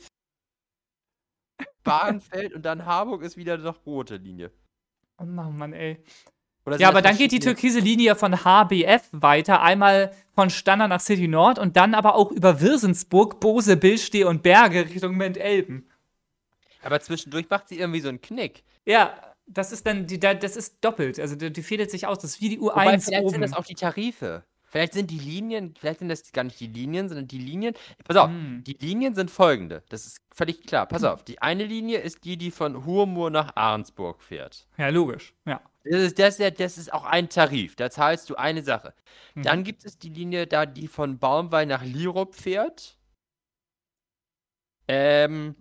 Bahrenfeld und dann Harburg ist wieder noch rote Linie. Oh Mann, Mann, ey. Oder sind Ja, das aber dann geht die verschiedene- türkise Linie von H B F weiter, einmal von Stanner nach City Nord und dann aber auch über Wirsensburg, Bose, Billsteh und Berge Richtung Ment-Elben. Aber zwischendurch macht sie irgendwie so einen Knick. Ja, das ist dann, die, da- das ist doppelt, also die, die fädelt sich aus, das ist wie die U Wobei, eins vielleicht sind oben. das auch die Tarife. Vielleicht sind die Linien, vielleicht sind das gar nicht die Linien, sondern die Linien. Pass auf, Hm. die Linien sind folgende. Das ist völlig klar. Pass auf, die eine Linie ist die, die von Hurmur nach Ahrensburg fährt. Ja, logisch, ja. Das ist, das, ist, ja- das ist auch ein Tarif. Da zahlst du eine Sache. Mhm. Dann gibt es die Linie da, die von Baumwall nach Lierup fährt. Ähm.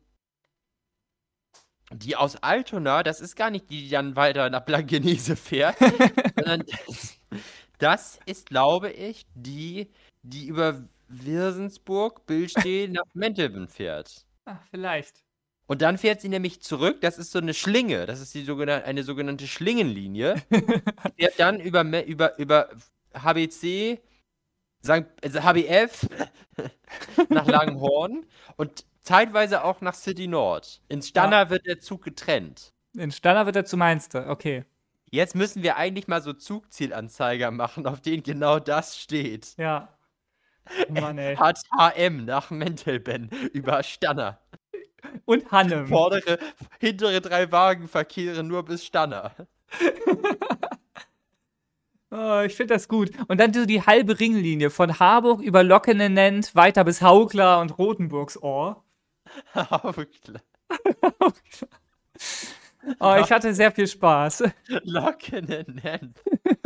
Die aus Altona, das ist gar nicht die, die dann weiter nach Blankenese fährt, sondern das, das ist, glaube ich, die, die über Wirsensburg, Billstedt nach Mentelben fährt. Ach, vielleicht. Und dann fährt sie nämlich zurück, das ist so eine Schlinge, das ist die sogenannte, eine sogenannte Schlingenlinie. Die fährt dann über, Me- über, über H B C, Sankt, also H B F nach Langenhorn und zeitweise auch nach City Nord. In Stanna wird der Zug getrennt. In Stanna wird er zu Mainster, okay. Jetzt müssen wir eigentlich mal so Zugzielanzeiger machen, auf denen genau das steht. Ja. Oh Mann, ey. H H M nach Mentelben über Stanna. Und Hannem. Vordere, hintere drei Wagen verkehren nur bis Stanna. Oh, ich finde das gut. Und dann so die halbe Ringlinie von Harburg über Lockenenent weiter bis Hauklar und Rotenburgsohr. Hauklar. Oh, ich hatte sehr viel Spaß. Lockenenent.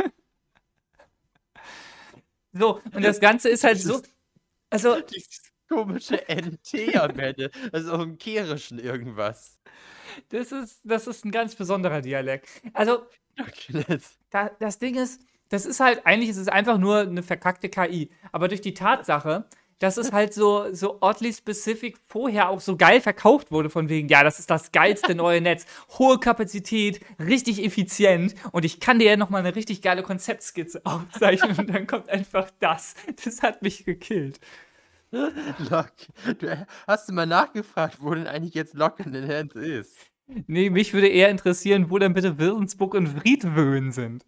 So, und das Ganze ist halt so. Also, Dieses komische N T am Ende. Also im Kehrischen irgendwas. das ist, das ist ein ganz besonderer Dialekt. Also, Lockenenent. da, das Ding ist, das ist halt, eigentlich ist es einfach nur eine verkackte K I. Aber durch die Tatsache, dass es halt so, so oddly specific vorher auch so geil verkauft wurde, von wegen, ja, das ist das geilste neue Netz. Hohe Kapazität, richtig effizient und ich kann dir ja nochmal eine richtig geile Konzeptskizze aufzeichnen und dann kommt einfach das. Das hat mich gekillt. Lock. Du, hast du mal nachgefragt, wo denn eigentlich jetzt Lockenenent ist? Nee, mich würde eher interessieren, wo denn bitte Wilhelmsburg und Vriedwöhn sind.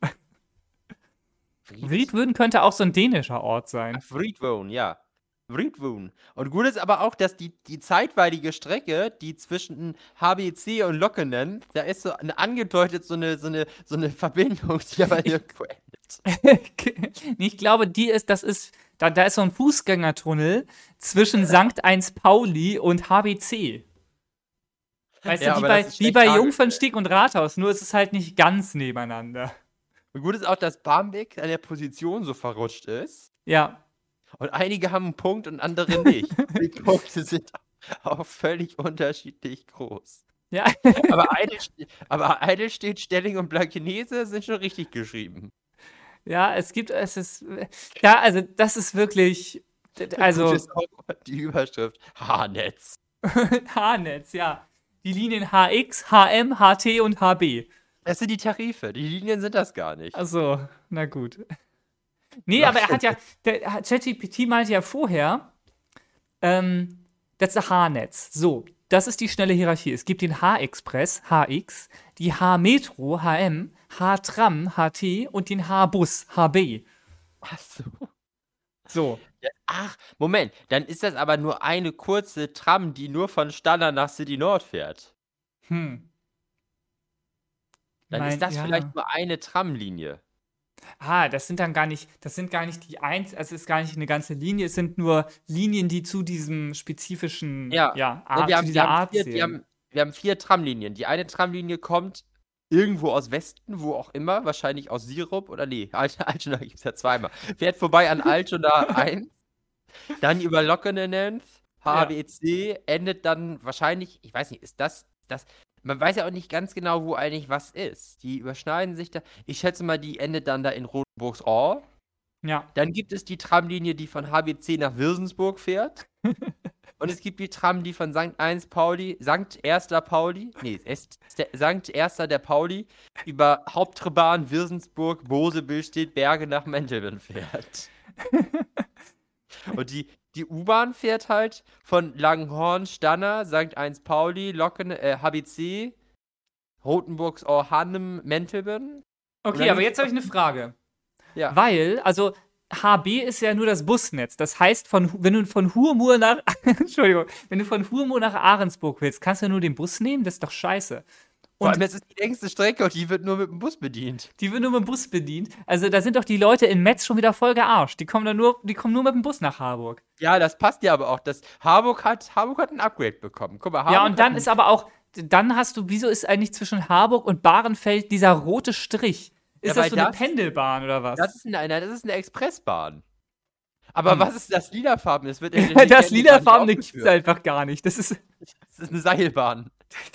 Vriedwöhn könnte auch so ein dänischer Ort sein. Vriedwöhn, ja. Vriedwöhn. Und gut ist aber auch, dass die, die zeitweilige Strecke, die zwischen H B C und Lockenen, da ist so eine, angedeutet so eine, so eine, so eine Verbindung, die aber irgendwo endet. Ich glaube, die ist, das ist, da, da ist so ein Fußgängertunnel zwischen Sankt Eins Pauli und H B C. Weißt Ja, du, wie aber bei, das ist wie schlecht bei dargestellt. Jungfernstieg und Rathaus, nur ist es halt nicht ganz nebeneinander. Und gut ist auch, dass Barmbek an der Position so verrutscht ist. Ja. Und einige haben einen Punkt und andere nicht. Die Punkte sind auch völlig unterschiedlich groß. Ja. Aber, Eidelstedt, aber Eidelstedt, Stelling und Blankenese sind schon richtig geschrieben. Ja, es gibt, es ist, ja, also das ist wirklich, also. Gut ist auch die Überschrift H-Netz. H-Netz, ja. Die Linien H X, H M, H T und H B. Das sind die Tarife. Die Linien sind das gar nicht. Achso, na gut. Nee, aber er hat ja, der ChatGPT meinte ja vorher, ähm, das ist H-Netz. So, das ist die schnelle Hierarchie. Es gibt den H-Express, H X, die H-Metro, H M, H-Tram, H T und den H-Bus, H B. Ach so. So. Ja, ach, Moment. Dann ist das aber nur eine kurze Tram, die nur von Stanna nach City Nord fährt. Hm. Dann Mein, ist das ja. vielleicht nur eine Tramlinie. Ah, das sind dann gar nicht, das sind gar nicht die eins, also es ist gar nicht eine ganze Linie, es sind nur Linien, die zu diesem spezifischen, Ja, ja, Ne, Art, wir, zu haben, wir, dieser haben Art vier, wir, zählen. haben, wir haben vier Tramlinien. Die eine Tramlinie kommt irgendwo aus Westen, wo auch immer, wahrscheinlich aus Sirup oder nee, Alt- Altona gibt es ja zweimal. Fährt vorbei an Altona eins, dann über Lockenenent, H B C, endet dann wahrscheinlich, ich weiß nicht, ist das, das, man weiß ja auch nicht ganz genau, wo eigentlich was ist. Die überschneiden sich da. Ich schätze mal, die endet dann da in Rotenburgsohr. Ja. Dann gibt es die Tramlinie, die von H B C nach Wirsensburg fährt. Und es gibt die Tram, die von Sankt eins Pauli, Sankt Erster Pauli, nee, Est, Sankt Erster der Pauli über Hauptbahn Wirsensburg, Bose, Billstedt, Berge nach Mentelben fährt. Und die, die U-Bahn fährt halt von Langenhorn, Stanna, Sankt eins Pauli, Locken, äh, H B C, Rotenburgsohr, Hannem, Mentelben. Okay, dann aber gibt's jetzt habe ich eine Frage. Ja. Weil, also H B ist ja nur das Busnetz. Das heißt, von, wenn du von Hurmur nach, Entschuldigung, wenn du von Hurmur nach Ahrensburg willst, kannst du nur den Bus nehmen? Das ist doch scheiße. Vor Und allem, das ist die längste Strecke und die wird nur mit dem Bus bedient. die wird nur mit dem Bus bedient. Also da sind doch die Leute in Metz schon wieder voll gearscht. Die kommen dann nur, die kommen nur mit dem Bus nach Harburg. Ja, das passt ja aber auch. Das Harburg hat, Harburg hat ein Upgrade bekommen. Guck mal, Harburg Ja, und dann hat ist aber auch, dann hast du, wieso ist eigentlich zwischen Harburg und Bahrenfeld dieser rote Strich? Ist Ja, das weil so eine das- Eine oder was? Das ist eine, das ist eine Expressbahn. Aber Hm. was ist das Lilafarbene? Es wird in der das Legende gar Lilafarbene nicht gibt es aufgeführt. einfach gar nicht. Das ist, Das ist eine Seilbahn.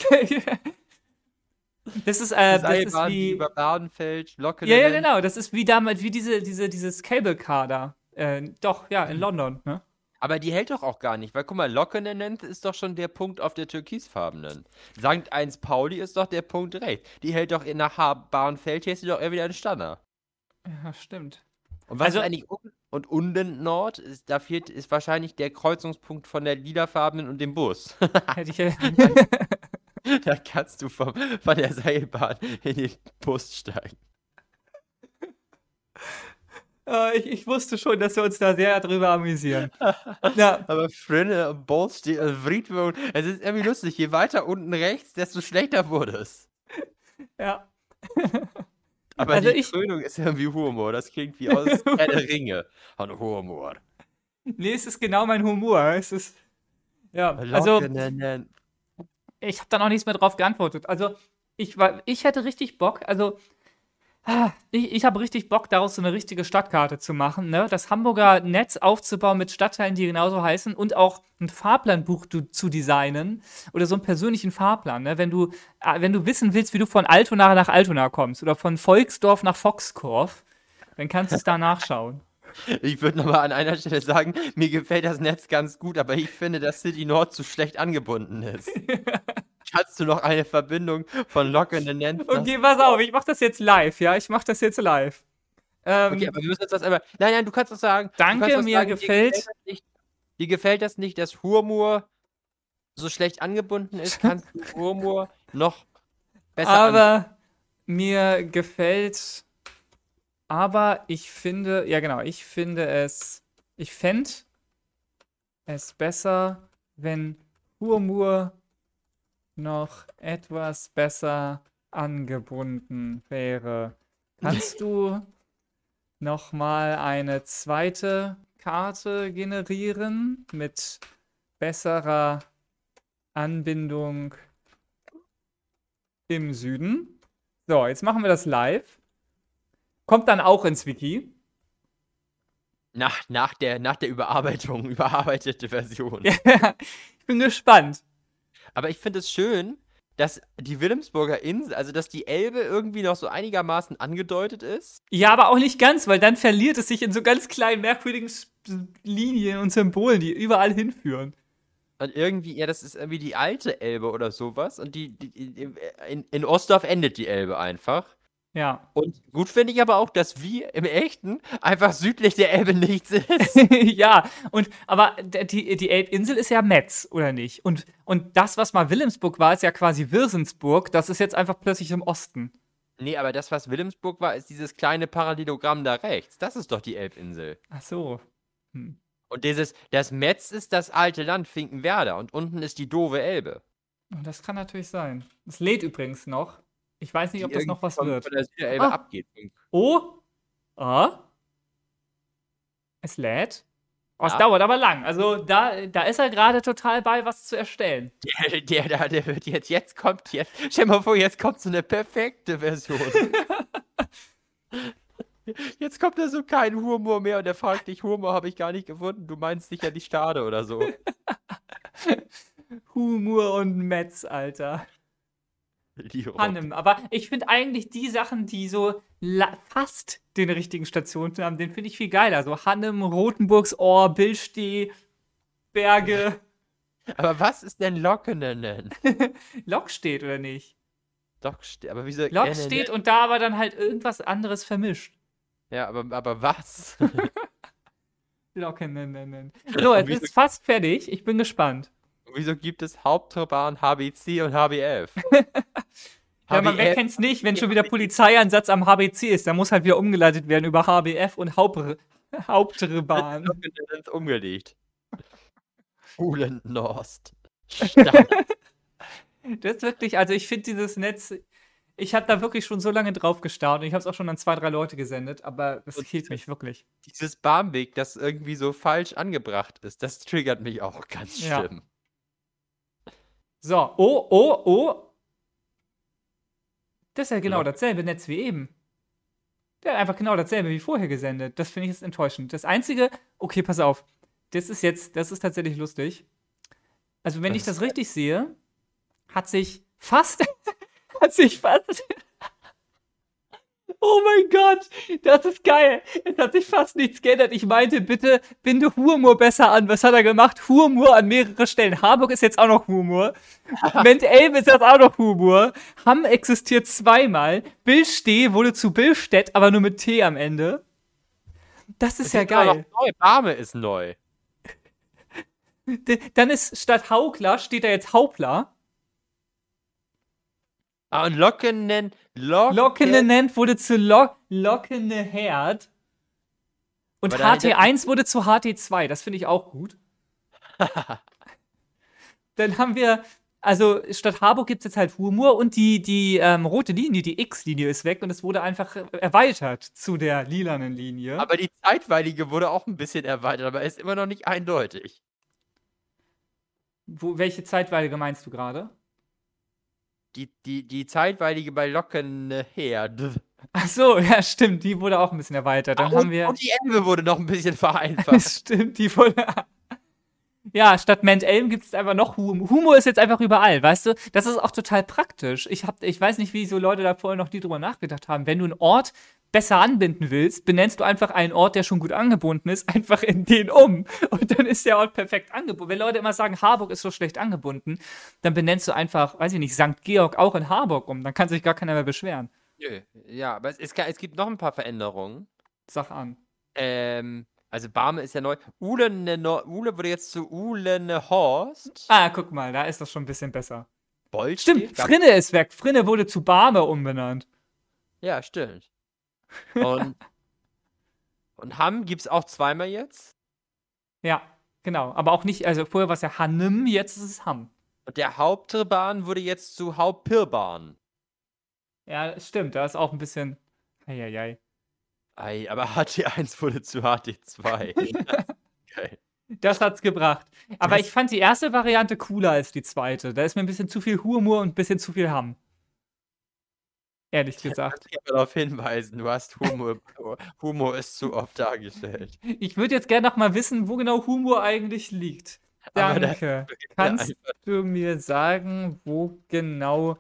das ist, äh, Eine das ist Seilbahn, die wie, über Badenfeld, Locken. ja, ja, genau, das ist wie damals, wie diese, diese, dieses Cable Car da. Äh, doch, ja, in London, ne? Aber die hält doch auch gar nicht, weil guck mal, Lokkenenent ist doch schon der Punkt auf der türkisfarbenen. Sankt Eins Pauli ist doch der Punkt rechts. Die hält doch in nach Bahrenfeld, hier ist sie doch eher wieder ein Stanner. Ja, stimmt. Und was Also, ist eigentlich unten und unten Nord? Ist, da fehlt, ist wahrscheinlich der Kreuzungspunkt von der lilafarbenen und dem Bus. hätte ich ja. Da kannst du vom, von der Seilbahn in den Bus steigen. Äh, ich, ich wusste schon, dass wir uns da sehr drüber amüsieren. Ja, Aber Freunde, Bus steht, also Friedwohn, es ist irgendwie lustig, je weiter unten rechts, desto schlechter wurde es. ja. Aber Also die ich- Krönung ist irgendwie Humor, das klingt wie aus Herr der Ringe. Von Humor. Nee, es ist genau mein Humor. Es ist. Ja, also Lokkenenent. ich habe da noch nichts mehr drauf geantwortet. Also ich war, ich hätte richtig Bock. Also ah, ich, ich habe richtig Bock, daraus so eine richtige Stadtkarte zu machen, ne? Das Hamburger Netz aufzubauen mit Stadtteilen, die genauso heißen und auch ein Fahrplanbuch du, zu designen oder so einen persönlichen Fahrplan, ne? Wenn du, äh, wenn du wissen willst, wie du von Altona nach Altona kommst oder von Volksdorf nach Foxkorf, dann kannst du es da nachschauen. Ich würde nochmal an einer Stelle sagen, mir gefällt das Netz ganz gut, aber ich finde, dass City Nord zu schlecht angebunden ist. Kannst du noch eine Verbindung von Lokkenenent nach... Okay, pass auf, ich mach das jetzt live, ja? Ich mach das jetzt live. Ähm, Okay, aber wir müssen jetzt das einmal... Nein, nein, du kannst doch sagen... Danke, du kannst doch mir sagen, dir gefällt- das nicht, dir gefällt das nicht, dass Hurmur so schlecht angebunden ist. Kannst du Hurmur noch besser an... aber mir gefällt, aber ich finde, ja genau, ich finde es, ich fände es besser, wenn Hurmur noch etwas besser angebunden wäre. Kannst du noch mal eine zweite Karte generieren mit besserer Anbindung im Süden? So, jetzt machen wir das live. Kommt dann auch ins Wiki. Nach, nach, der, nach der Überarbeitung, überarbeitete Version. Ich bin gespannt. Aber ich finde es schön, dass die Wilhelmsburger Insel, also dass die Elbe irgendwie noch so einigermaßen angedeutet ist. Ja, aber auch nicht ganz, weil dann verliert es sich in so ganz kleinen, merkwürdigen S- Linien und Symbolen, die überall hinführen. Und irgendwie, ja, das ist irgendwie die alte Elbe oder sowas. Und die, die, die in, in Ostdorf endet die Elbe einfach. Ja. Und gut finde ich aber auch, dass wir im Echten einfach südlich der Elbe nichts ist. Ja, und aber d- die, die Elbinsel ist ja Metz, oder nicht? Und, und das, was mal Wilhelmsburg war, ist ja quasi Wirsensburg. Das ist jetzt einfach plötzlich im Osten. Nee, aber das, was Wilhelmsburg war, ist dieses kleine Parallelogramm da rechts. Das ist doch die Elbinsel. Ach so. Hm. Und dieses, das Metz ist das alte Land Finkenwerder und unten ist die doofe Elbe. Und das kann natürlich sein. Es lädt übrigens noch. Ich weiß nicht, Die ob das noch irgendwie was von, wird. von der Süderelbe Ah. abgeht. Oh. Ah. Es lädt. Oh, es Ja. dauert aber lang. Also da, da ist er gerade total bei, was zu erstellen. Der, der da, der wird jetzt, jetzt kommt jetzt, stell mal vor, jetzt kommt so eine perfekte Version. Jetzt kommt da so kein Humor mehr und er fragt dich, Humor habe ich gar nicht gefunden, du meinst sicher die Stade oder so. Humor und Metz, Alter. Liro. Hannem. Aber ich finde eigentlich die Sachen, die so la- fast den richtigen Stationen haben, den finde ich viel geiler. So Hannem, Rotenburgsohr, Billsteh, Berge. Aber was ist denn Lokkenenen? Lok steht, oder nicht? Doch, ste- aber wieso? Lok äh, steht und da aber dann halt irgendwas anderes vermischt. Ja, aber, aber was? Locken. So, es wieso- ist fast fertig. Ich bin gespannt. Wieso gibt es Hauptbahn H B C und H B F? Ja, man, wer H B F kennt's nicht, wenn schon wieder Polizeieinsatz am H B C ist, dann muss halt wieder umgeleitet werden über H B F und Haupt Hauptbahn. Lokkenenen umgelegt. Uhlen Norst. Stadt. Das ist wirklich, also ich finde dieses Netz, ich habe da wirklich schon so lange drauf gestarrt und ich habe es auch schon an zwei, drei Leute gesendet, aber das Und killt mich wirklich. Dieses Bahnweg, das irgendwie so falsch angebracht ist, das triggert mich auch ganz Ja. schlimm. So, oh, oh, oh. Das ist ja genau Lok- dasselbe Netz wie eben. Der hat einfach genau dasselbe wie vorher gesendet. Das finde ich jetzt enttäuschend. Das Einzige, okay, pass auf. Das ist jetzt, das ist tatsächlich lustig. Also, wenn Das ich das ist- richtig sehe, hat sich fast, hat sich fast, Oh mein Gott, das ist geil. Es hat sich fast nichts geändert. Ich meinte, bitte binde Hurmur besser an. Was hat er gemacht? Hurmur an mehrere Stellen. Harburg ist jetzt auch noch Hurmur. Mentelm ist jetzt auch noch Hurmur. Hamm existiert zweimal. Billsteh wurde zu Billstedt, aber nur mit T am Ende. Das ist ja geil. Neu. Barme ist neu. Dann ist statt Haukler steht da jetzt Haupler. Ah, und Lockenen, Locken, Lockenenent wurde zu Lo Lockeneherd. Und H T eins wurde zu H T zwei. Das finde ich auch gut. Dann haben wir, also statt Harburg gibt es jetzt halt Hurmur und die, die ähm, rote Linie, die X-Linie ist weg und es wurde einfach erweitert zu der lilanen Linie. Aber die zeitweilige wurde auch ein bisschen erweitert, aber ist immer noch nicht eindeutig. Wo, welche zeitweilige meinst du gerade? Die, die, die zeitweilige bei Lockeneherd. Ach so, ja, stimmt, die wurde auch ein bisschen erweitert. Dann und, haben wir und die Elbe wurde noch ein bisschen vereinfacht. Stimmt, die wurde. Ja, statt Mentelm gibt es einfach noch Humor. Humor ist jetzt einfach überall, weißt du? Das ist auch total praktisch. Ich, hab, ich weiß nicht, wie so Leute da vorher noch nie drüber nachgedacht haben. Wenn du einen Ort besser anbinden willst, benennst du einfach einen Ort, der schon gut angebunden ist, einfach in den um. Und dann ist der Ort perfekt angebunden. Wenn Leute immer sagen, Harburg ist so schlecht angebunden, dann benennst du einfach, weiß ich nicht, Sankt Georg auch in Harburg um. Dann kann sich gar keiner mehr beschweren. Nö, ja, aber es, es, es gibt noch ein paar Veränderungen. Sag an. Ähm, also Barme ist ja neu. Uhlene, Uhle wurde jetzt zu Uhlene Horst. Ah, guck mal, da ist das schon ein bisschen besser. Bolt Stimmt, Frinne ist weg. Frinne wurde zu Barme umbenannt. Ja, stimmt. Und, und Hamm gibt es auch zweimal jetzt. Ja, genau. Aber auch nicht, also vorher war es ja Hannem, jetzt ist es Hamm. Und der Hauptbahn wurde jetzt zu Hauptpirbahn. Ja, stimmt, da ist auch ein bisschen. Eieiei. Ei, aber H T eins wurde zu H T zwei. Okay. Das hat's gebracht. Aber das ich fand die erste Variante cooler als die zweite. Da ist mir ein bisschen zu viel Humor und ein bisschen zu viel Hamm. Ehrlich gesagt. Ich kann darauf hinweisen, du hast Humor. Humor ist zu oft dargestellt. Ich würde jetzt gerne noch mal wissen, wo genau Humor eigentlich liegt. Danke. Kannst du mir sagen, wo genau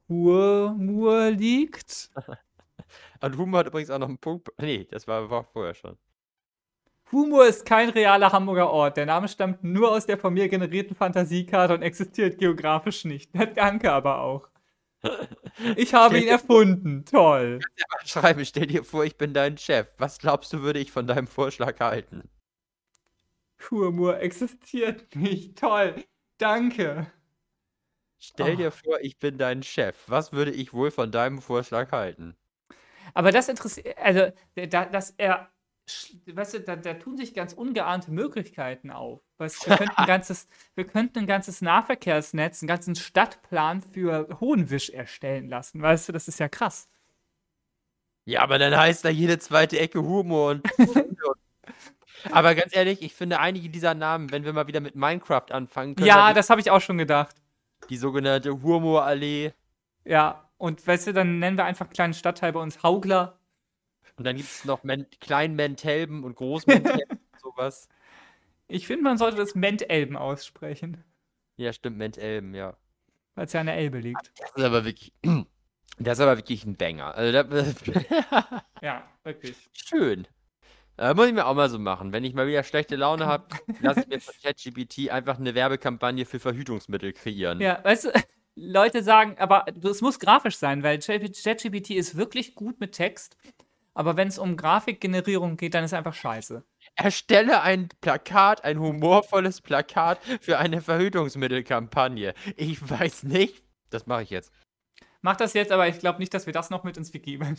Humor liegt? Und Humor hat übrigens auch noch einen Punkt. Nee, das war, war vorher schon. Humor ist kein realer Hamburger Ort. Der Name stammt nur aus der von mir generierten Fantasiekarte und existiert geografisch nicht. Danke aber auch. Ich habe ihn erfunden. Toll. Ich kann ja schreiben, stell dir vor, ich bin dein Chef. Was glaubst du, würde ich von deinem Vorschlag halten? Humor existiert nicht. Toll. Danke. Stell oh. dir vor, ich bin dein Chef. Was würde ich wohl von deinem Vorschlag halten? Aber das interessiert, also, da, dass er, weißt du, da, da tun sich ganz ungeahnte Möglichkeiten auf. Weißt, wir, könnten ein ganzes, wir könnten ein ganzes Nahverkehrsnetz, einen ganzen Stadtplan für Hohenwisch erstellen lassen. Weißt du, das ist ja krass. Ja, aber dann heißt da jede zweite Ecke Humor und. Aber ganz ehrlich, ich finde einige dieser Namen, wenn wir mal wieder mit Minecraft anfangen können. Ja, das habe ich auch schon gedacht. Die sogenannte Humorallee. Ja. Und weißt du, dann nennen wir einfach einen kleinen Stadtteil bei uns Haugler. Und dann gibt es noch Men Klein-Mentelben und Groß-Mentelben und sowas. Ich finde, man sollte das Mentelben aussprechen. Ja, stimmt, Mentelben, ja. Weil es ja an der Elbe liegt. Das ist aber wirklich, das ist aber wirklich ein Banger. Also, das, ja, wirklich. Schön. Äh, muss ich mir auch mal so machen. Wenn ich mal wieder schlechte Laune habe, lasse ich mir von ChatGPT einfach eine Werbekampagne für Verhütungsmittel kreieren. Ja, weißt du, Leute sagen, aber es muss grafisch sein, weil ChatGPT ist wirklich gut mit Text, aber wenn es um Grafikgenerierung geht, dann ist es einfach scheiße. Erstelle ein Plakat, ein humorvolles Plakat für eine Verhütungsmittelkampagne. Ich weiß nicht. Das mache ich jetzt. Mach das jetzt, aber ich glaube nicht, dass wir das noch mit ins Wiki bringen.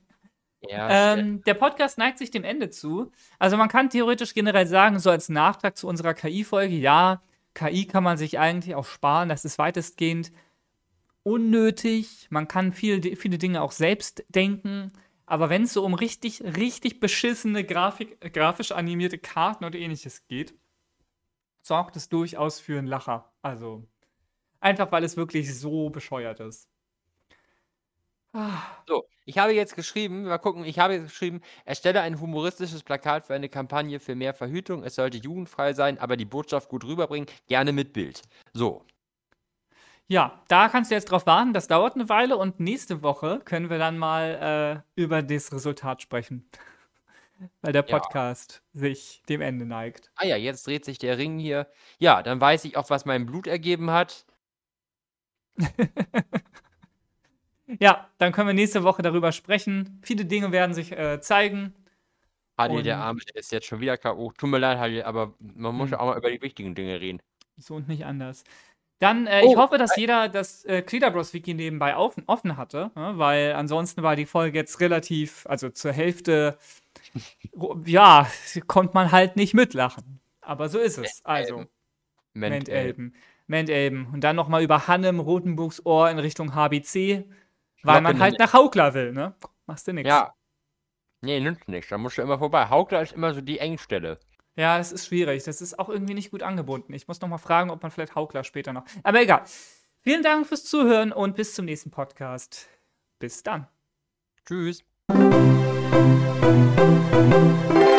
Ja, ähm, der Podcast neigt sich dem Ende zu. Also man kann theoretisch generell sagen, so als Nachtrag zu unserer K I-Folge, ja, K I kann man sich eigentlich auch sparen, das ist weitestgehend unnötig. Man kann viel, viele Dinge auch selbst denken. Aber wenn es so um richtig, richtig beschissene Grafik, grafisch animierte Karten oder ähnliches geht, sorgt es durchaus für einen Lacher. Also einfach, weil es wirklich so bescheuert ist. Ah. So, ich habe jetzt geschrieben, mal gucken, ich habe jetzt geschrieben, erstelle ein humoristisches Plakat für eine Kampagne für mehr Verhütung. Es sollte jugendfrei sein, aber die Botschaft gut rüberbringen, gerne mit Bild. So. Ja, da kannst du jetzt drauf warten. Das dauert eine Weile und nächste Woche können wir dann mal äh, über das Resultat sprechen, weil der Ja. Podcast sich dem Ende neigt. Ah ja, jetzt dreht sich der Ring hier. Ja, dann weiß ich auch, was mein Blut ergeben hat. Ja, dann können wir nächste Woche darüber sprechen. Viele Dinge werden sich äh, zeigen. Halil, der Und- Arme, der ist jetzt schon wieder K O. Tut mir leid, Halil, aber man muss Hm. ja auch mal über die wichtigen Dinge reden. So und nicht anders. Dann, äh, ich Oh, hoffe, dass jeder das äh, Cleaner Bros Wiki nebenbei offen, offen hatte, ne? Weil ansonsten war die Folge jetzt relativ, also zur Hälfte, ro- ja, konnte man halt nicht mitlachen. Aber so ist es. Also, Ment, äh, Mentelben. Mentelben. Und dann nochmal über Hannem, Rotenburgs Ohr in Richtung H B C, weil man Glocken- halt nach Haukler will, ne? Machst du nix. Ja. Nee, nützt nichts. Da musst du immer vorbei. Haukler ist immer so die Engstelle. Ja, das ist schwierig. Das ist auch irgendwie nicht gut angebunden. Ich muss noch mal fragen, ob man vielleicht Haukler später noch. Aber egal. Vielen Dank fürs Zuhören und bis zum nächsten Podcast. Bis dann. Tschüss.